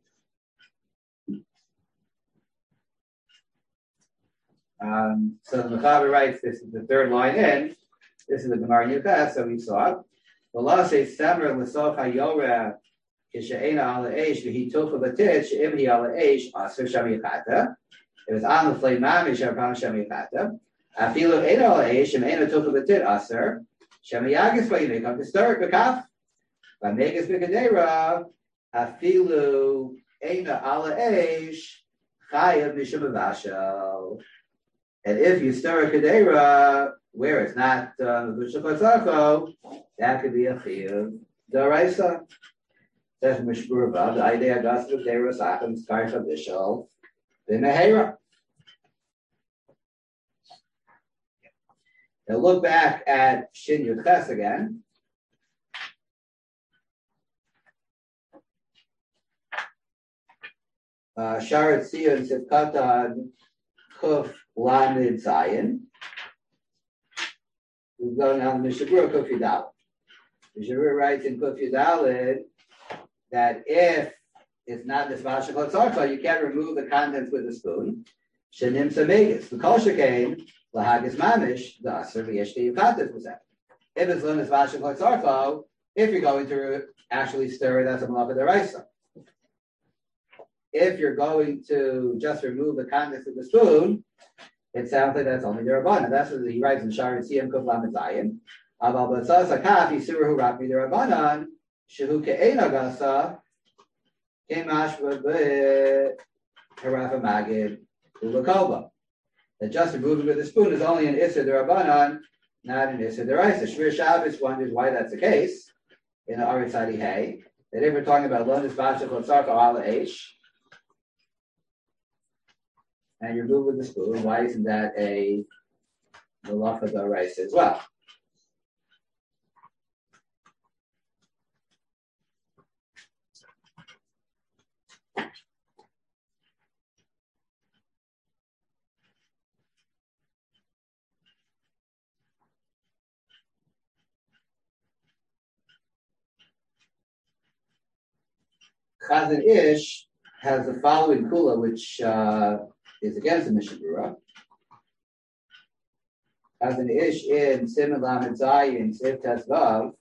Um, so the Machaber writes, this is the third line in. This is the Gemara Yukas, so we saw it. The law says, "Samer l'sof hayora kishe'ena ala eish v'hi tucha b'tit she'im hi ala eish aser sham yichata." It was on the flame mamish sharpam sham yichata. Afilu ena ala eish shem ena tucha b'tit aser sham yagis v'yimei come to start b'kaf. V'megas b'kadeira afilu ena ala eish chayav mishum avashal. And if you stir a kadeira where it's not v'shukot uh, that could be a chiyuv d'oraisa. Says Mishmur Vav, the idea of kadeira sachem skarcha bishul v'mehera. Now look back at Shin Yud Ches again. Uh, Sharet Sion Sivkatan Kuf Lamed Zayin. We're going on the Mishabura Kuf Yudalid. Mishabura writes in Kuf Yudalid that if it's not this Vashakot Sarko, you can't remove the contents with a spoon. Shenim Samegas. The Kol Shekain, Lahagis Mamish, the Aser V'yeshti Yukatis was that. If it's Lunas Vashakot Sarko, if you're going to actually stir it, that's a Malacha Deraisa. If you're going to just remove the contents of the spoon, it sounds like that's only the Rabbanan. That's what he writes in Sharet Siyam Kuf Lamed Zayin. Aval B'tzas Akaf Yisurahu Rapmi the Rabbanan Shehu Ke'ena Gasa Kemash V'Harafa Magid U'Lakoba. That just removing with the spoon is only an Isser the Rabbanan, not an Isser the Raisa. Shmir Shabbos wonders why that's the case in the Aretz Hay. That if we're talking about Lonis Bashach Lotzarko Ala Eish, and you're moving with the spoon, why isn't that a malacha d'oraisa as well? Chazon Ish has the following kula, which uh, is against the Mishnah Berurah. Chazon Ish in Siman Lamed Zayin Siv Tes Vav.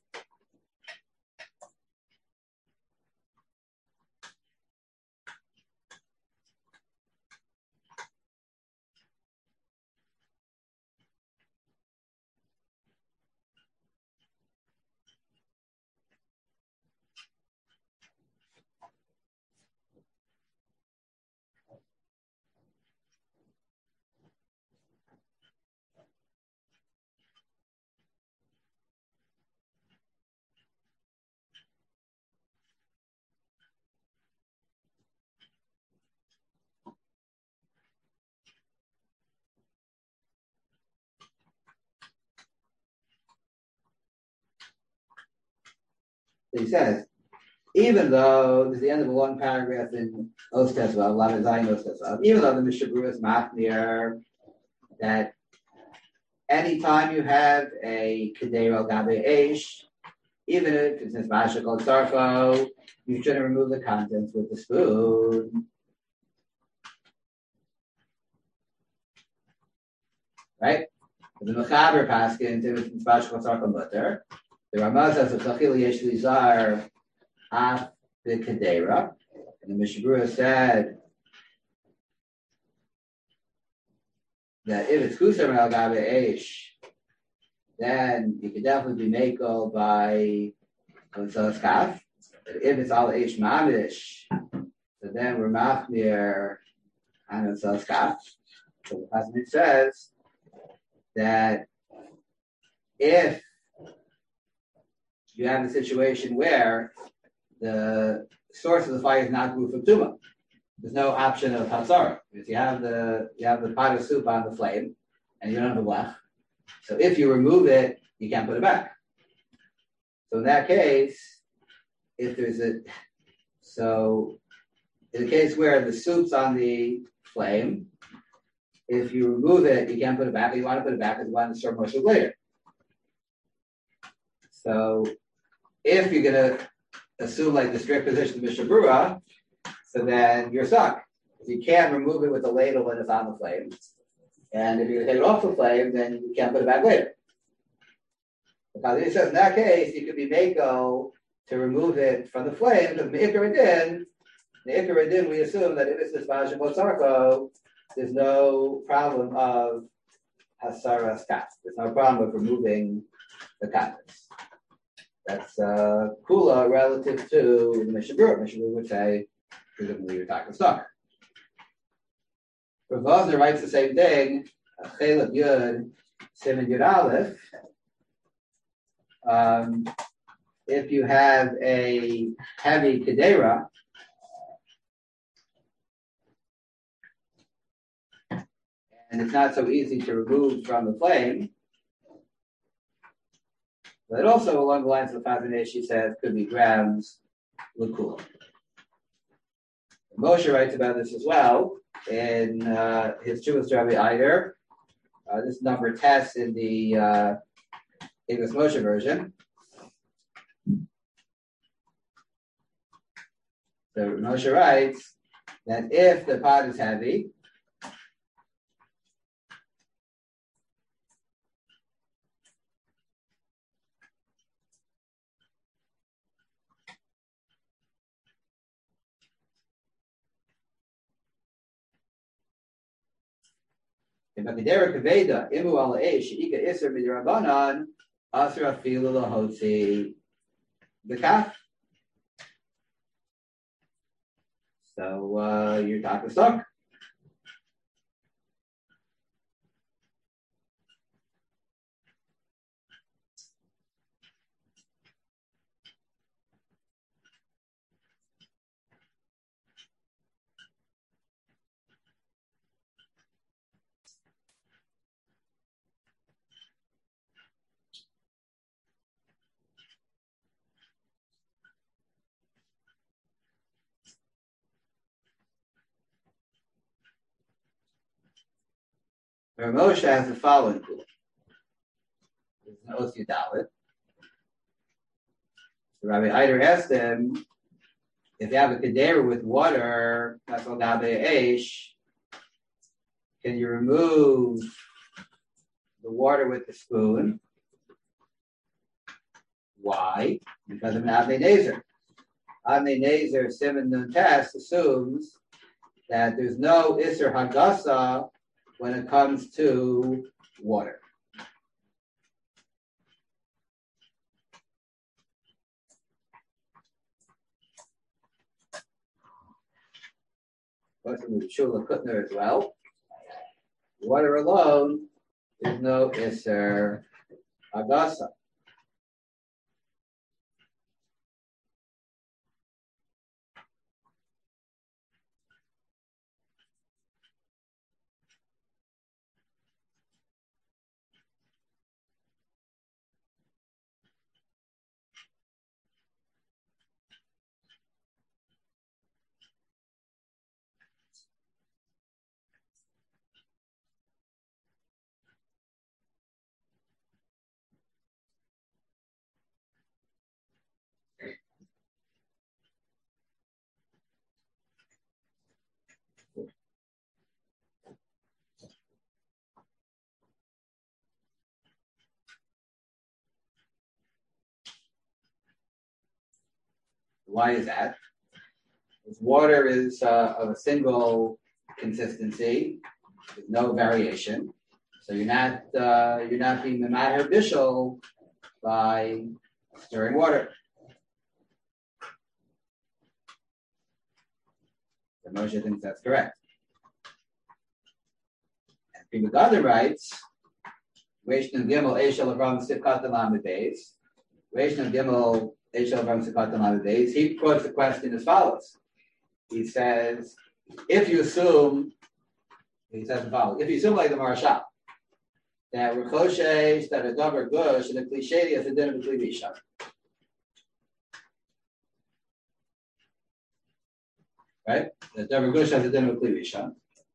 He says, even though this is the end of a long paragraph in Os Tesvav, Lamed Zayin Os Tesvav, even though the Mishnah Berurah is machmir that anytime you have a Kedei al Gabe Eish, even if it's Mashak al Sarko, you shouldn't remove the contents with the spoon. Right? The Mechaber Paskins, if it's Mashak al Sarko Mutter, the Ramah says the Chachil Yesh Lizar Af the Kedera, and the Mishnah Berurah said that if it's Kusar Al Gabe Eish, then you could definitely be Mako by Kosas Kaf. But if it's Al Eish Mamish, so then we're Machmir on Kosas Kaf. So the Chazon Ish says that if you have a situation where the source of the fire is not Guf of Tuma, there's no option of Hatzara. Because you have the you have the pot of soup on the flame and you don't have a blech. So if you remove it, you can't put it back. So in that case, if there's a So in the case where the soup's on the flame, if you remove it, you can't put it back. You want to put it back because you want to serve more soup later. So if you're going to assume like the strict position of Mishnah Berurah, so then you're stuck. If you can't remove it with the ladle when it's on the flame, and if you take it off the flame, then you can't put it back later. Because he says in that case, you could be mako to remove it from the flame, because the Ikar Adin, the Ikar Adin, we assume that if it's this Bajim Motzarko, there's no problem of Hasaras Kat. There's no problem of removing the katnas. That's uh, Kula relative to the Mishnah Berurah. Mishnah Berurah would say, presumably you're talking stock. Rav Vosner writes the same thing, Chelak Yud, Siman Yud Aleph. Um, if you have a heavy kedera, and it's not so easy to remove from the flame, but also along the lines of the Chazon Ish, she says, could be grounds l'kula. Moshe writes about this as well in uh, his Chuvas Rabbi Eider. Uh, this is number test in the uh, English Moshe version. So Moshe writes that if the pot is heavy, so uh, you're talking stock. Rav Moshe has the following rule. There's an Os Yudalit. So Rabbi Eider asked him, if you have a kedera with water, that's called eish, can you remove the water with the spoon? Why? Because of an Avnei Nezer. Avnei Nezer, Simon Nun Test, assumes that there's no Isser Hagasa when it comes to water. Question with Shula Kutner as well. Water alone, there's no Isser Hagasa. Why is that? Because water is uh, of a single consistency, with no variation. So you're not uh, you're not being the matter bishul by stirring water. So Moshe thinks that's correct. And Pri Megadim writes, Reish Nun Gimel Eishel Avram Sivkat Lamed Beis. Reish Nun Gimel Eishel Avram Sivkat Lamed Beis. He quotes the question as follows. He says, if you assume, he says the following, if you assume like the Marashal, that Rechoshesh, that a Dover Gush, and a cliche is a din of a Kli Rishon. right? The davar gush has a din of a kli rishon.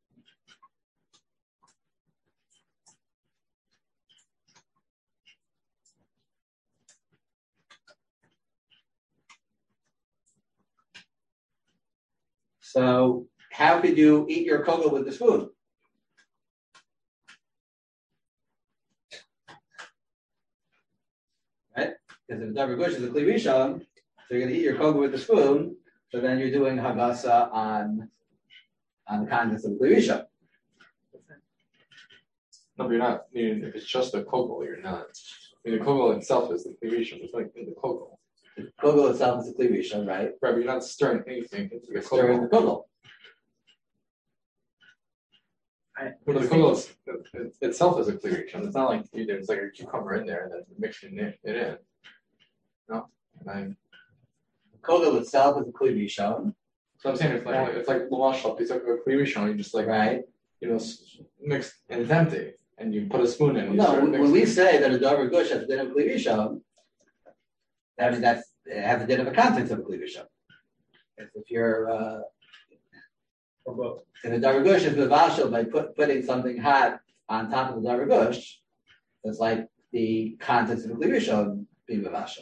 So how could you eat your kugel with the spoon? Right? Because if the davar gush is a kli rishon, so you're going to eat your kugel with the spoon, so then you're doing hagasa on, on the contents of the kli rishon. No, but you're not. I mean, if it's just a kugel, you're not. I mean, the kugel itself is the kli rishon. It's like in the kugel. The kugel itself is a kli rishon, right? Right, but you're not stirring anything into the Stirring the kugel. kugel. But the kugel is, it, itself is a kli rishon. It's not like you, there's like a cucumber in there and then mixing it, it in. No, I, The kugel itself is a kli rishon, so I'm saying it's like it's like lavash. It's like a kli rishon. You just like right? you know s- mix and it's empty, and you put a spoon in. And you No, start when, mixing. when we say that a davar gush has a din of a kli rishon, that means that's it has a din of a contents of a kli rishon. If if you're uh, if a davar gush is mevashel by put, putting something hot on top of the davar gush, it's like the contents of a kli rishon being mevashel.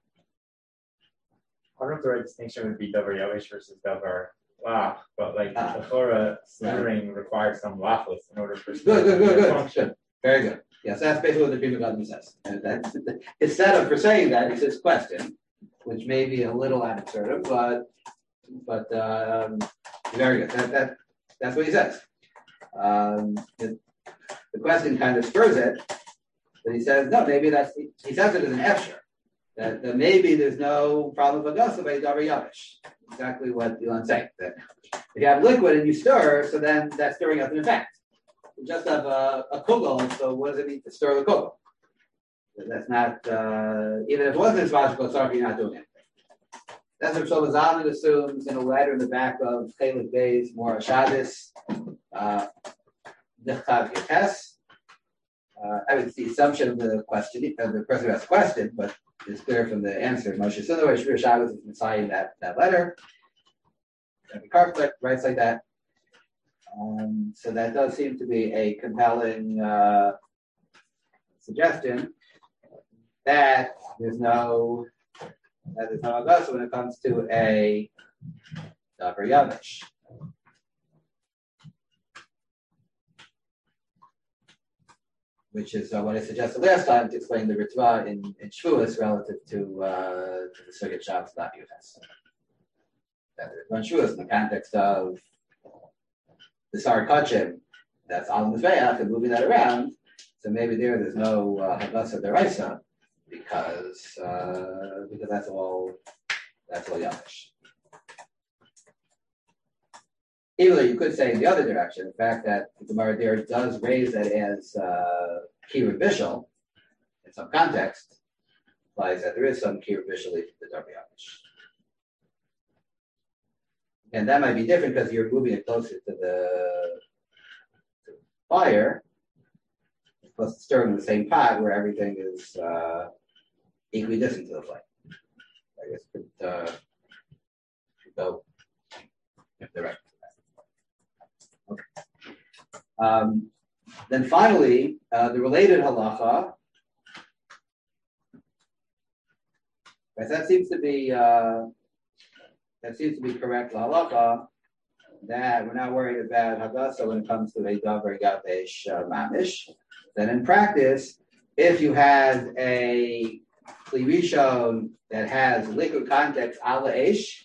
I don't know if the right distinction would be davar yavish versus davar lach, but like Ah. the Torah stirring requires some lachlis in order for Good, stirring good, to good, be a good, function. good. Very good. Yes, that's basically what the Prima Gadol says. And that's his setup for saying that is his question, which may be a little ad absurdum, but but um, very good. That, that that's what he says. Um, the, the question kind of spurs it, but he says no. Maybe that's he says it as an efsher. That, that maybe there's no problem with Agasa by davar yavish. Exactly what Elon's saying. That if you have liquid and you stir, so then that stirring has an effect. You just have a, a kugel, so what does it mean to stir the kugel? That's not, uh, even if it wasn't logical, sorry, you're not doing anything. That's what Shlomo Zalman assumes in a letter in the back of Chelek Beis, Mora Shabbos, uh, Nichtav Yates. Uh, I mean, it's the assumption of the question, of the person who asked the question, but it's clear from the answer. Moshe Sinoway, Shvir Shabbos is Messiah that, that letter. Rabbi Karplik writes like that. Um, so that does seem to be a compelling uh, suggestion that there's no that there's no agasa when it comes to a davar yavish. Which is uh, what I suggested last time to explain the Ritva in, in Shavuos relative to, uh, to the Sugyat Shabbos Daf Yuches. That the Ritva in Shavuos in the context of the Sar Kachim that's on the Mizbeach and moving that around, so maybe there there's no uh, Hagasa Deraisa because uh, because that's all that's all Yavish. Even though you could say in the other direction, the fact that the Gemara there does raise that as uh, Kirud Bishul in some context implies that there is some Kirud Bishul to the Davar Yavish. And that might be different because you're moving it closer to the, to the fire, plus to stirring in the same pot where everything is uh, equidistant to the flame. I guess it could, uh, could go if they're right. Okay. Um, then finally, uh, the related halacha. Right, that seems to be uh, that seems to be correct halacha. That we're not worried about hagasa when it comes to a davar yavesh uh, mamish. Then in practice, if you have a kli rishon that has liquid context ala esh,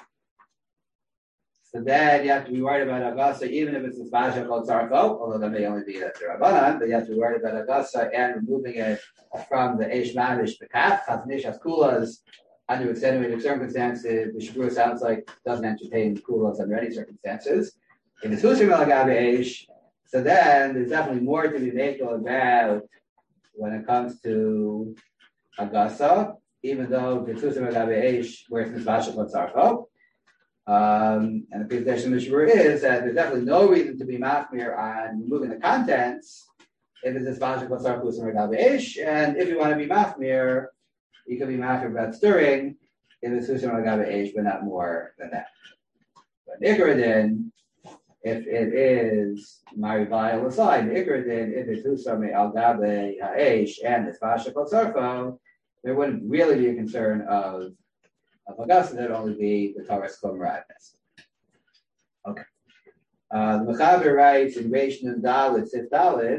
so then you have to be worried about agasa, even if it's a spasha called zarko, although that may only be a rabbanan, but you have to be worried about agasa and removing it from the eish mamish bekaf, chaznish has kulas under extenuating circumstances. The shabur sounds like doesn't entertain kulas under any circumstances. In the susim alagabe eish, so then there's definitely more to be made about when it comes to agasa, even though the susim alagabe eish, where it's spasha called zarko. Um, and the presentation of the Shur is that there's definitely no reason to be machmir on removing the contents if it's a spasha called sarkus and regabe ish, and if you want to be machmir, you can be machmir about stirring if it's susim regabe ish, but not more than that. Ikradin, if it is Marivai Lasai, Ikradin, if it's Husame Al Gabe Ha'esh and it's Pasha Kotzarfo, there wouldn't really be a concern of of Hagasa, there'd only be the Taurus Komradness. Okay. Uh, the Mechaber writes in Reish Nun Dalet Sif Dalet,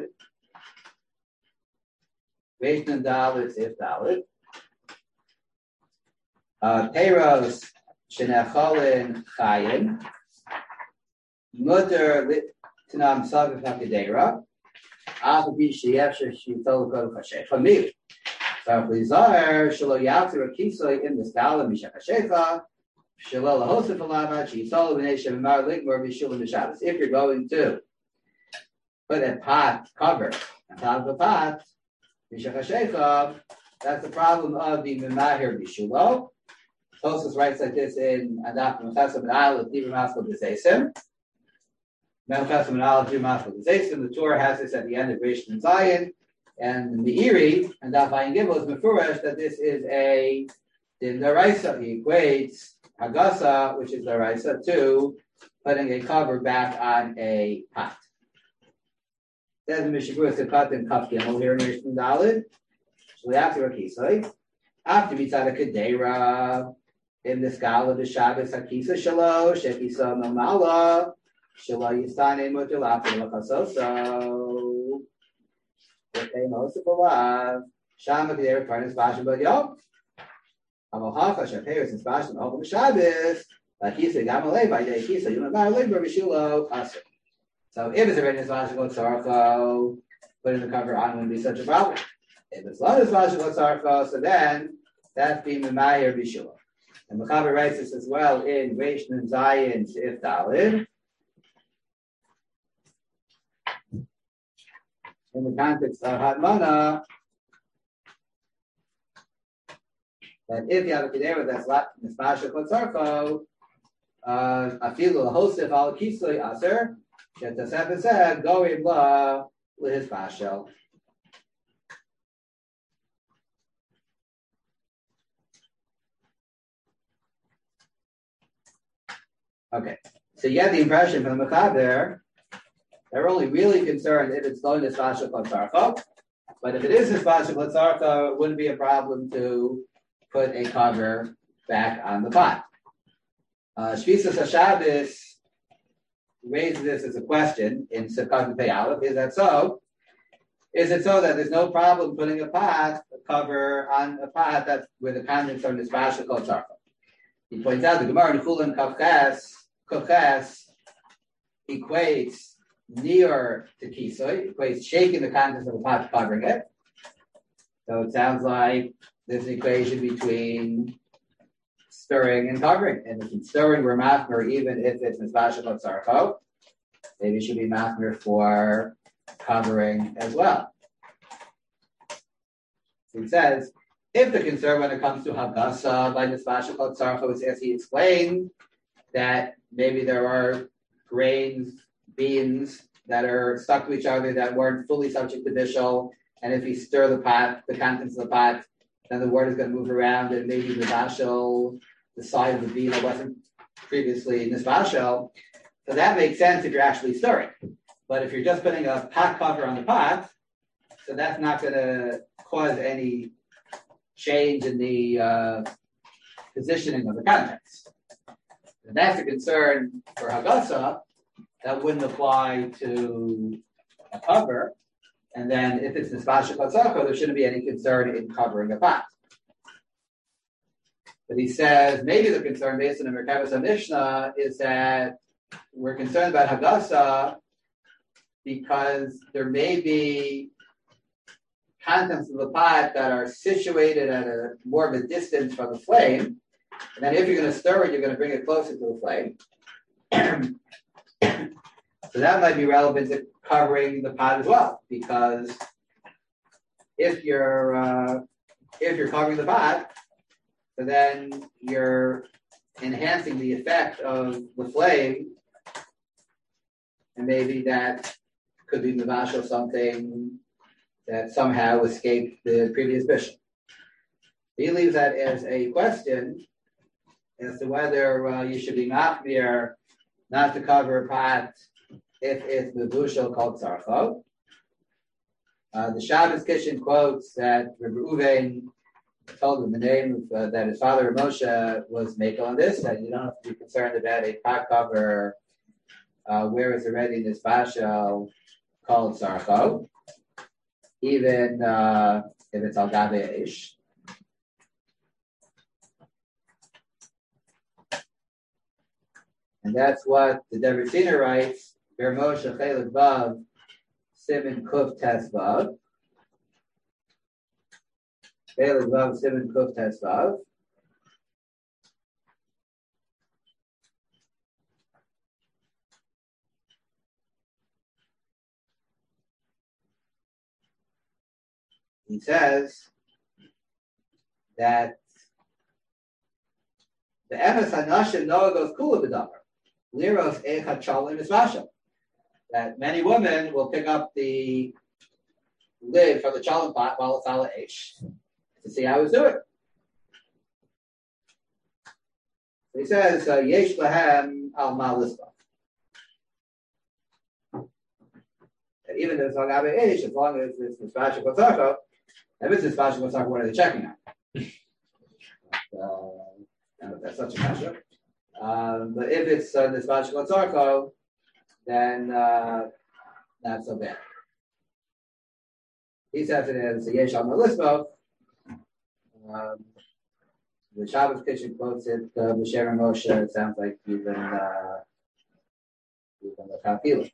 Reish Nun Dalet Sif Dalet, Peiros Shenecholin Chayin, Mutter Tanam Savif HaKedera, Achabi Sheyefsher Shitol Kol Chashecha Mil. So if we zahar shelo yaftir akisoy in the skala mishachashecha shelo lahosef alama shitol b'nei shemar ligmor b'shulim b'shabbos. If you're going to put a pot cover on top of the pot mishachashecha, that's the problem of the memahir b'shulo. Tosfos writes like this in Adaf Mechasam and Aleph Dibur Maskal B'Zeisim. Mechasam and Aleph Dibur Maskal B'Zeisim. The Torah has this at the end of Reish Nun Zayin. And the Meiri and Daf Ayin Gimel is mefurash that this is a the Daraisa. He equates Hagasa, which is Daraisa, to putting a cover back on a pot. Says Mishabur Sekatim Kaf Gimel here in Reish Nun Daled. Shliachti Rakisai. After Mitzad Kedera in the Skala the Shabbos Hakisa Shalo Shekisa Mamala Shalo Yisane Mutilaf Lakasoso. Okay, most of the love. Shama Kedera Karnas Bashan Bad Yom. Amahacha Shaperis and Bashan Open Shabbos. Lakisa Gamalei by Day Kisa Yunamar Libra Mishilo Aser. So if it's already in Bashan Sarko, putting the cover on wouldn't be such a problem. If it's not as Bashan Sarko, so then that's being Memayir Bishula. And Mechaber writes this as well in Reish Nun Zayin Sif Daled. In the context of Hadmana, that if you have a kedera that's Nespasha Kotzarko, Afilu Hosef Al Kisui Aser, Shetasef said, Gorim La Lihis Bashel. Okay, so you get the impression from the Mechaber. They're only really concerned if it's going to Nespasha Kotzarko, but if it is Nespasha Kotzarko, it wouldn't be a problem to put a cover back on the pot. Uh, Shvisas HaShabbos raised this as a question in Sefkat Pei Aleph. Is that so? Is it so that there's no problem putting a pot, a cover on a pot that's where the contents are Nespasha Kotzarko? He points out the Gemara in Chulin Kavches, Kavches equates near to kisoy, equates shaking the contents of the pot, covering it. So it sounds like there's an equation between stirring and covering. And if it's stirring, we're machmer, even if it's Nespasha Kotzarko, maybe it should be machmer for covering as well. So he says, if the concern when it comes to Hagasa by Nespasha Kotzarko is, as he explained, that maybe there are grains, beans that are stuck to each other that weren't fully subject to bishul, and if you stir the pot, the contents of the pot, then the wort is going to move around, and maybe the bashel, the side of the bean that wasn't previously nisbashel. So that makes sense if you're actually stirring. But if you're just putting a pot cover on the pot, so that's not going to cause any change in the uh, positioning of the contents. And that's a concern for Hagasa. That wouldn't apply to a cover. And then if it's Nespasha Kotzarko, there shouldn't be any concern in covering a pot. But he says maybe the concern based on the Merkavas Mishnah is that we're concerned about Hagasa because there may be contents of the pot that are situated at a more of a distance from the flame. And then if you're going to stir it, you're going to bring it closer to the flame. So that might be relevant to covering the pot as well, because if you're uh, if you're covering the pot, so then you're enhancing the effect of the flame, and maybe that could be mavash of something that somehow escaped the previous bishul. He leaves that as a question as to whether uh, you should be machmir not to cover a pot if it's mevushal called tzarcho. Uh, the Shabbos Kitchen quotes that Reuven told him the name of, uh, that his father Moshe was makel on this, that you don't have to be concerned about a pot cover uh, where it's already in this bashal called tzarcho, even uh, if it's al gabe ish. And that's what the Debrecziner writes, Ber Moshe Chelik Vav, Siman Kuf Tes Vav. Chelik Vav, Siman Kuf Tes Vav. He says that the Emes Hanashim Noagos Kula B'Davar. Liros Echad Shalim is Masha. That many women will pick up the lid from the challah pot while it's ala H to see how it's doing. So he says, Yesh Lahem al Malisba. That even though it's al Gabe H, as long as it's Mispasha Kotzarko, if it's Mispasha Kotzarko, what are they checking on? Uh, that's such a mashup. Um, but if it's uh, this Bashkal Tzarko, then uh, not so bad. He says it as a Yesh al Melisbo. Um, the Shabbos Kitchen quotes it, uh, B'Shem Moshe, it sounds like even uh, even the Kafila.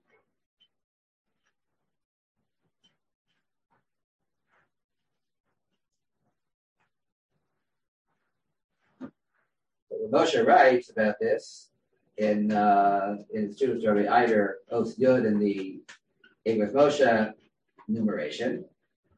Moshe writes about this in uh, in his Jewish Rabbi Eider Os Yud in the Igros Moshe numeration.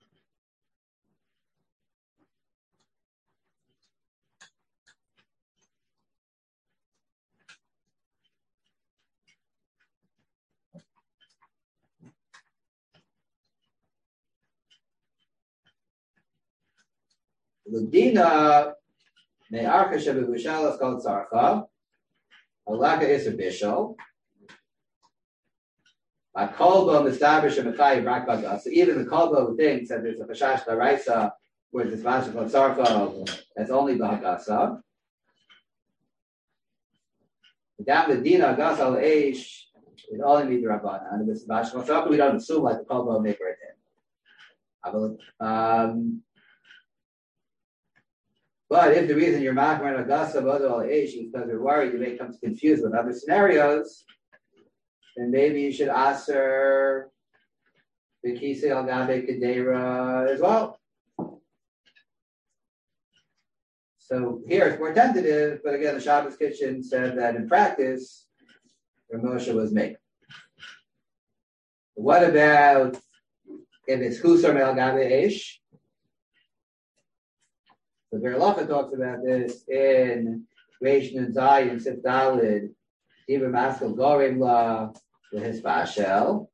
Ludina Me'arka Shebevushala is called Tzarcha. Alaka Isser Bishol. A Kolbo Mistabish and Mechai Brakbaga. So even the Kolbo thinks that there's a Pashash Laraisa where this Masha called Tzarcha that's only Bahagasa. Down the Dina Gas al Aish it only means Rabbana. And this Masha called Tzarcha we don't assume like the Kolbo make right in. Um But if the reason you're machmer and agasa b'odol ish is because you're worried you may come confused with other scenarios, then maybe you should aser b'kisei al gabe kedera as well. So here it's more tentative, but again, the Shabbos Kitchen said that in practice, Rav Moshe was made. What about if it's husar me'al gabe ish? So Berlacha talks about this in Reish Nun Zayin Sif Dalid, Ibn Maskal Gorim La, the Hispashel.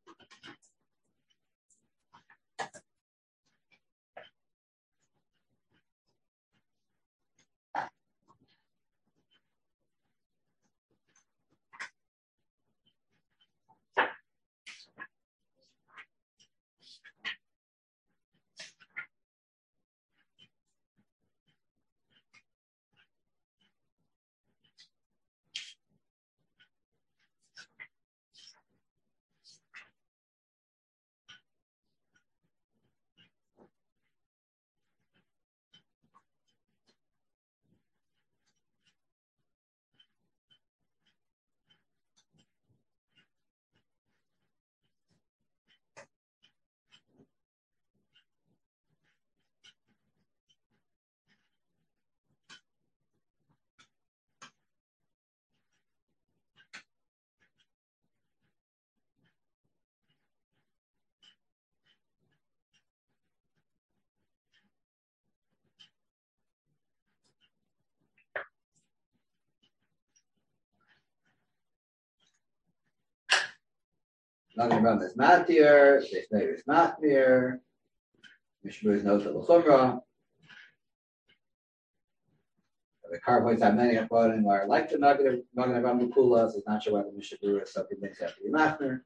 Nothing wrong with Matir, this neighbor is Matmir, Mishmur is Nota L'Chumra. the car points out many upon are like the Nagana Ramukula, so it's not sure whether Mishabura or something makes have to be Machner.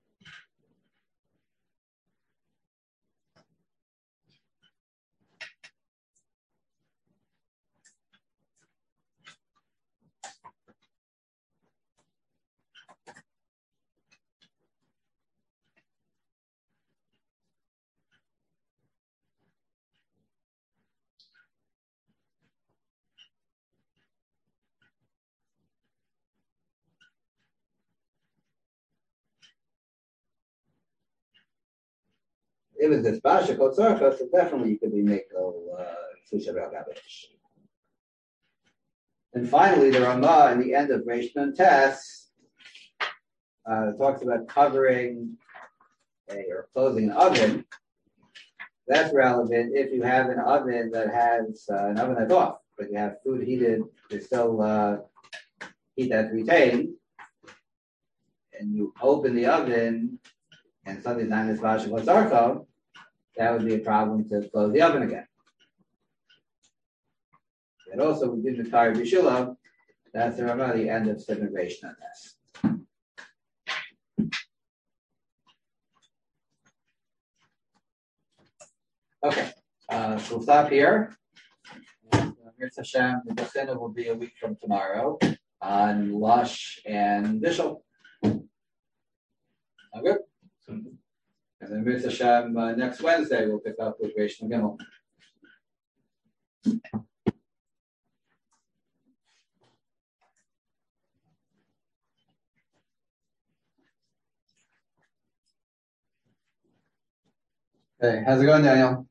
If it's this Basha Kotzarka, so definitely you could be Miko Susha Gabish. And finally, the Ramah in the end of Reish Tess uh, talks about covering a, or closing an oven. That's relevant if you have an oven that has uh, an oven that's off, but you have food heated, there's still uh, heat that's retained, and you open the oven and something's not in this Basha Kotzarka, that would be a problem to close the oven again. And also within the Tari Bishula, that's the Ramah, the end of segregation on this. Okay, uh, so we'll stop here. And, uh, Mirz Hashem, the Bechina will be a week from tomorrow on Lush and Bishul. Sound good? And then Mirz Hashem, uh, next Wednesday we'll pick up with Reish and Gimel. Hey, how's it going, Daniel?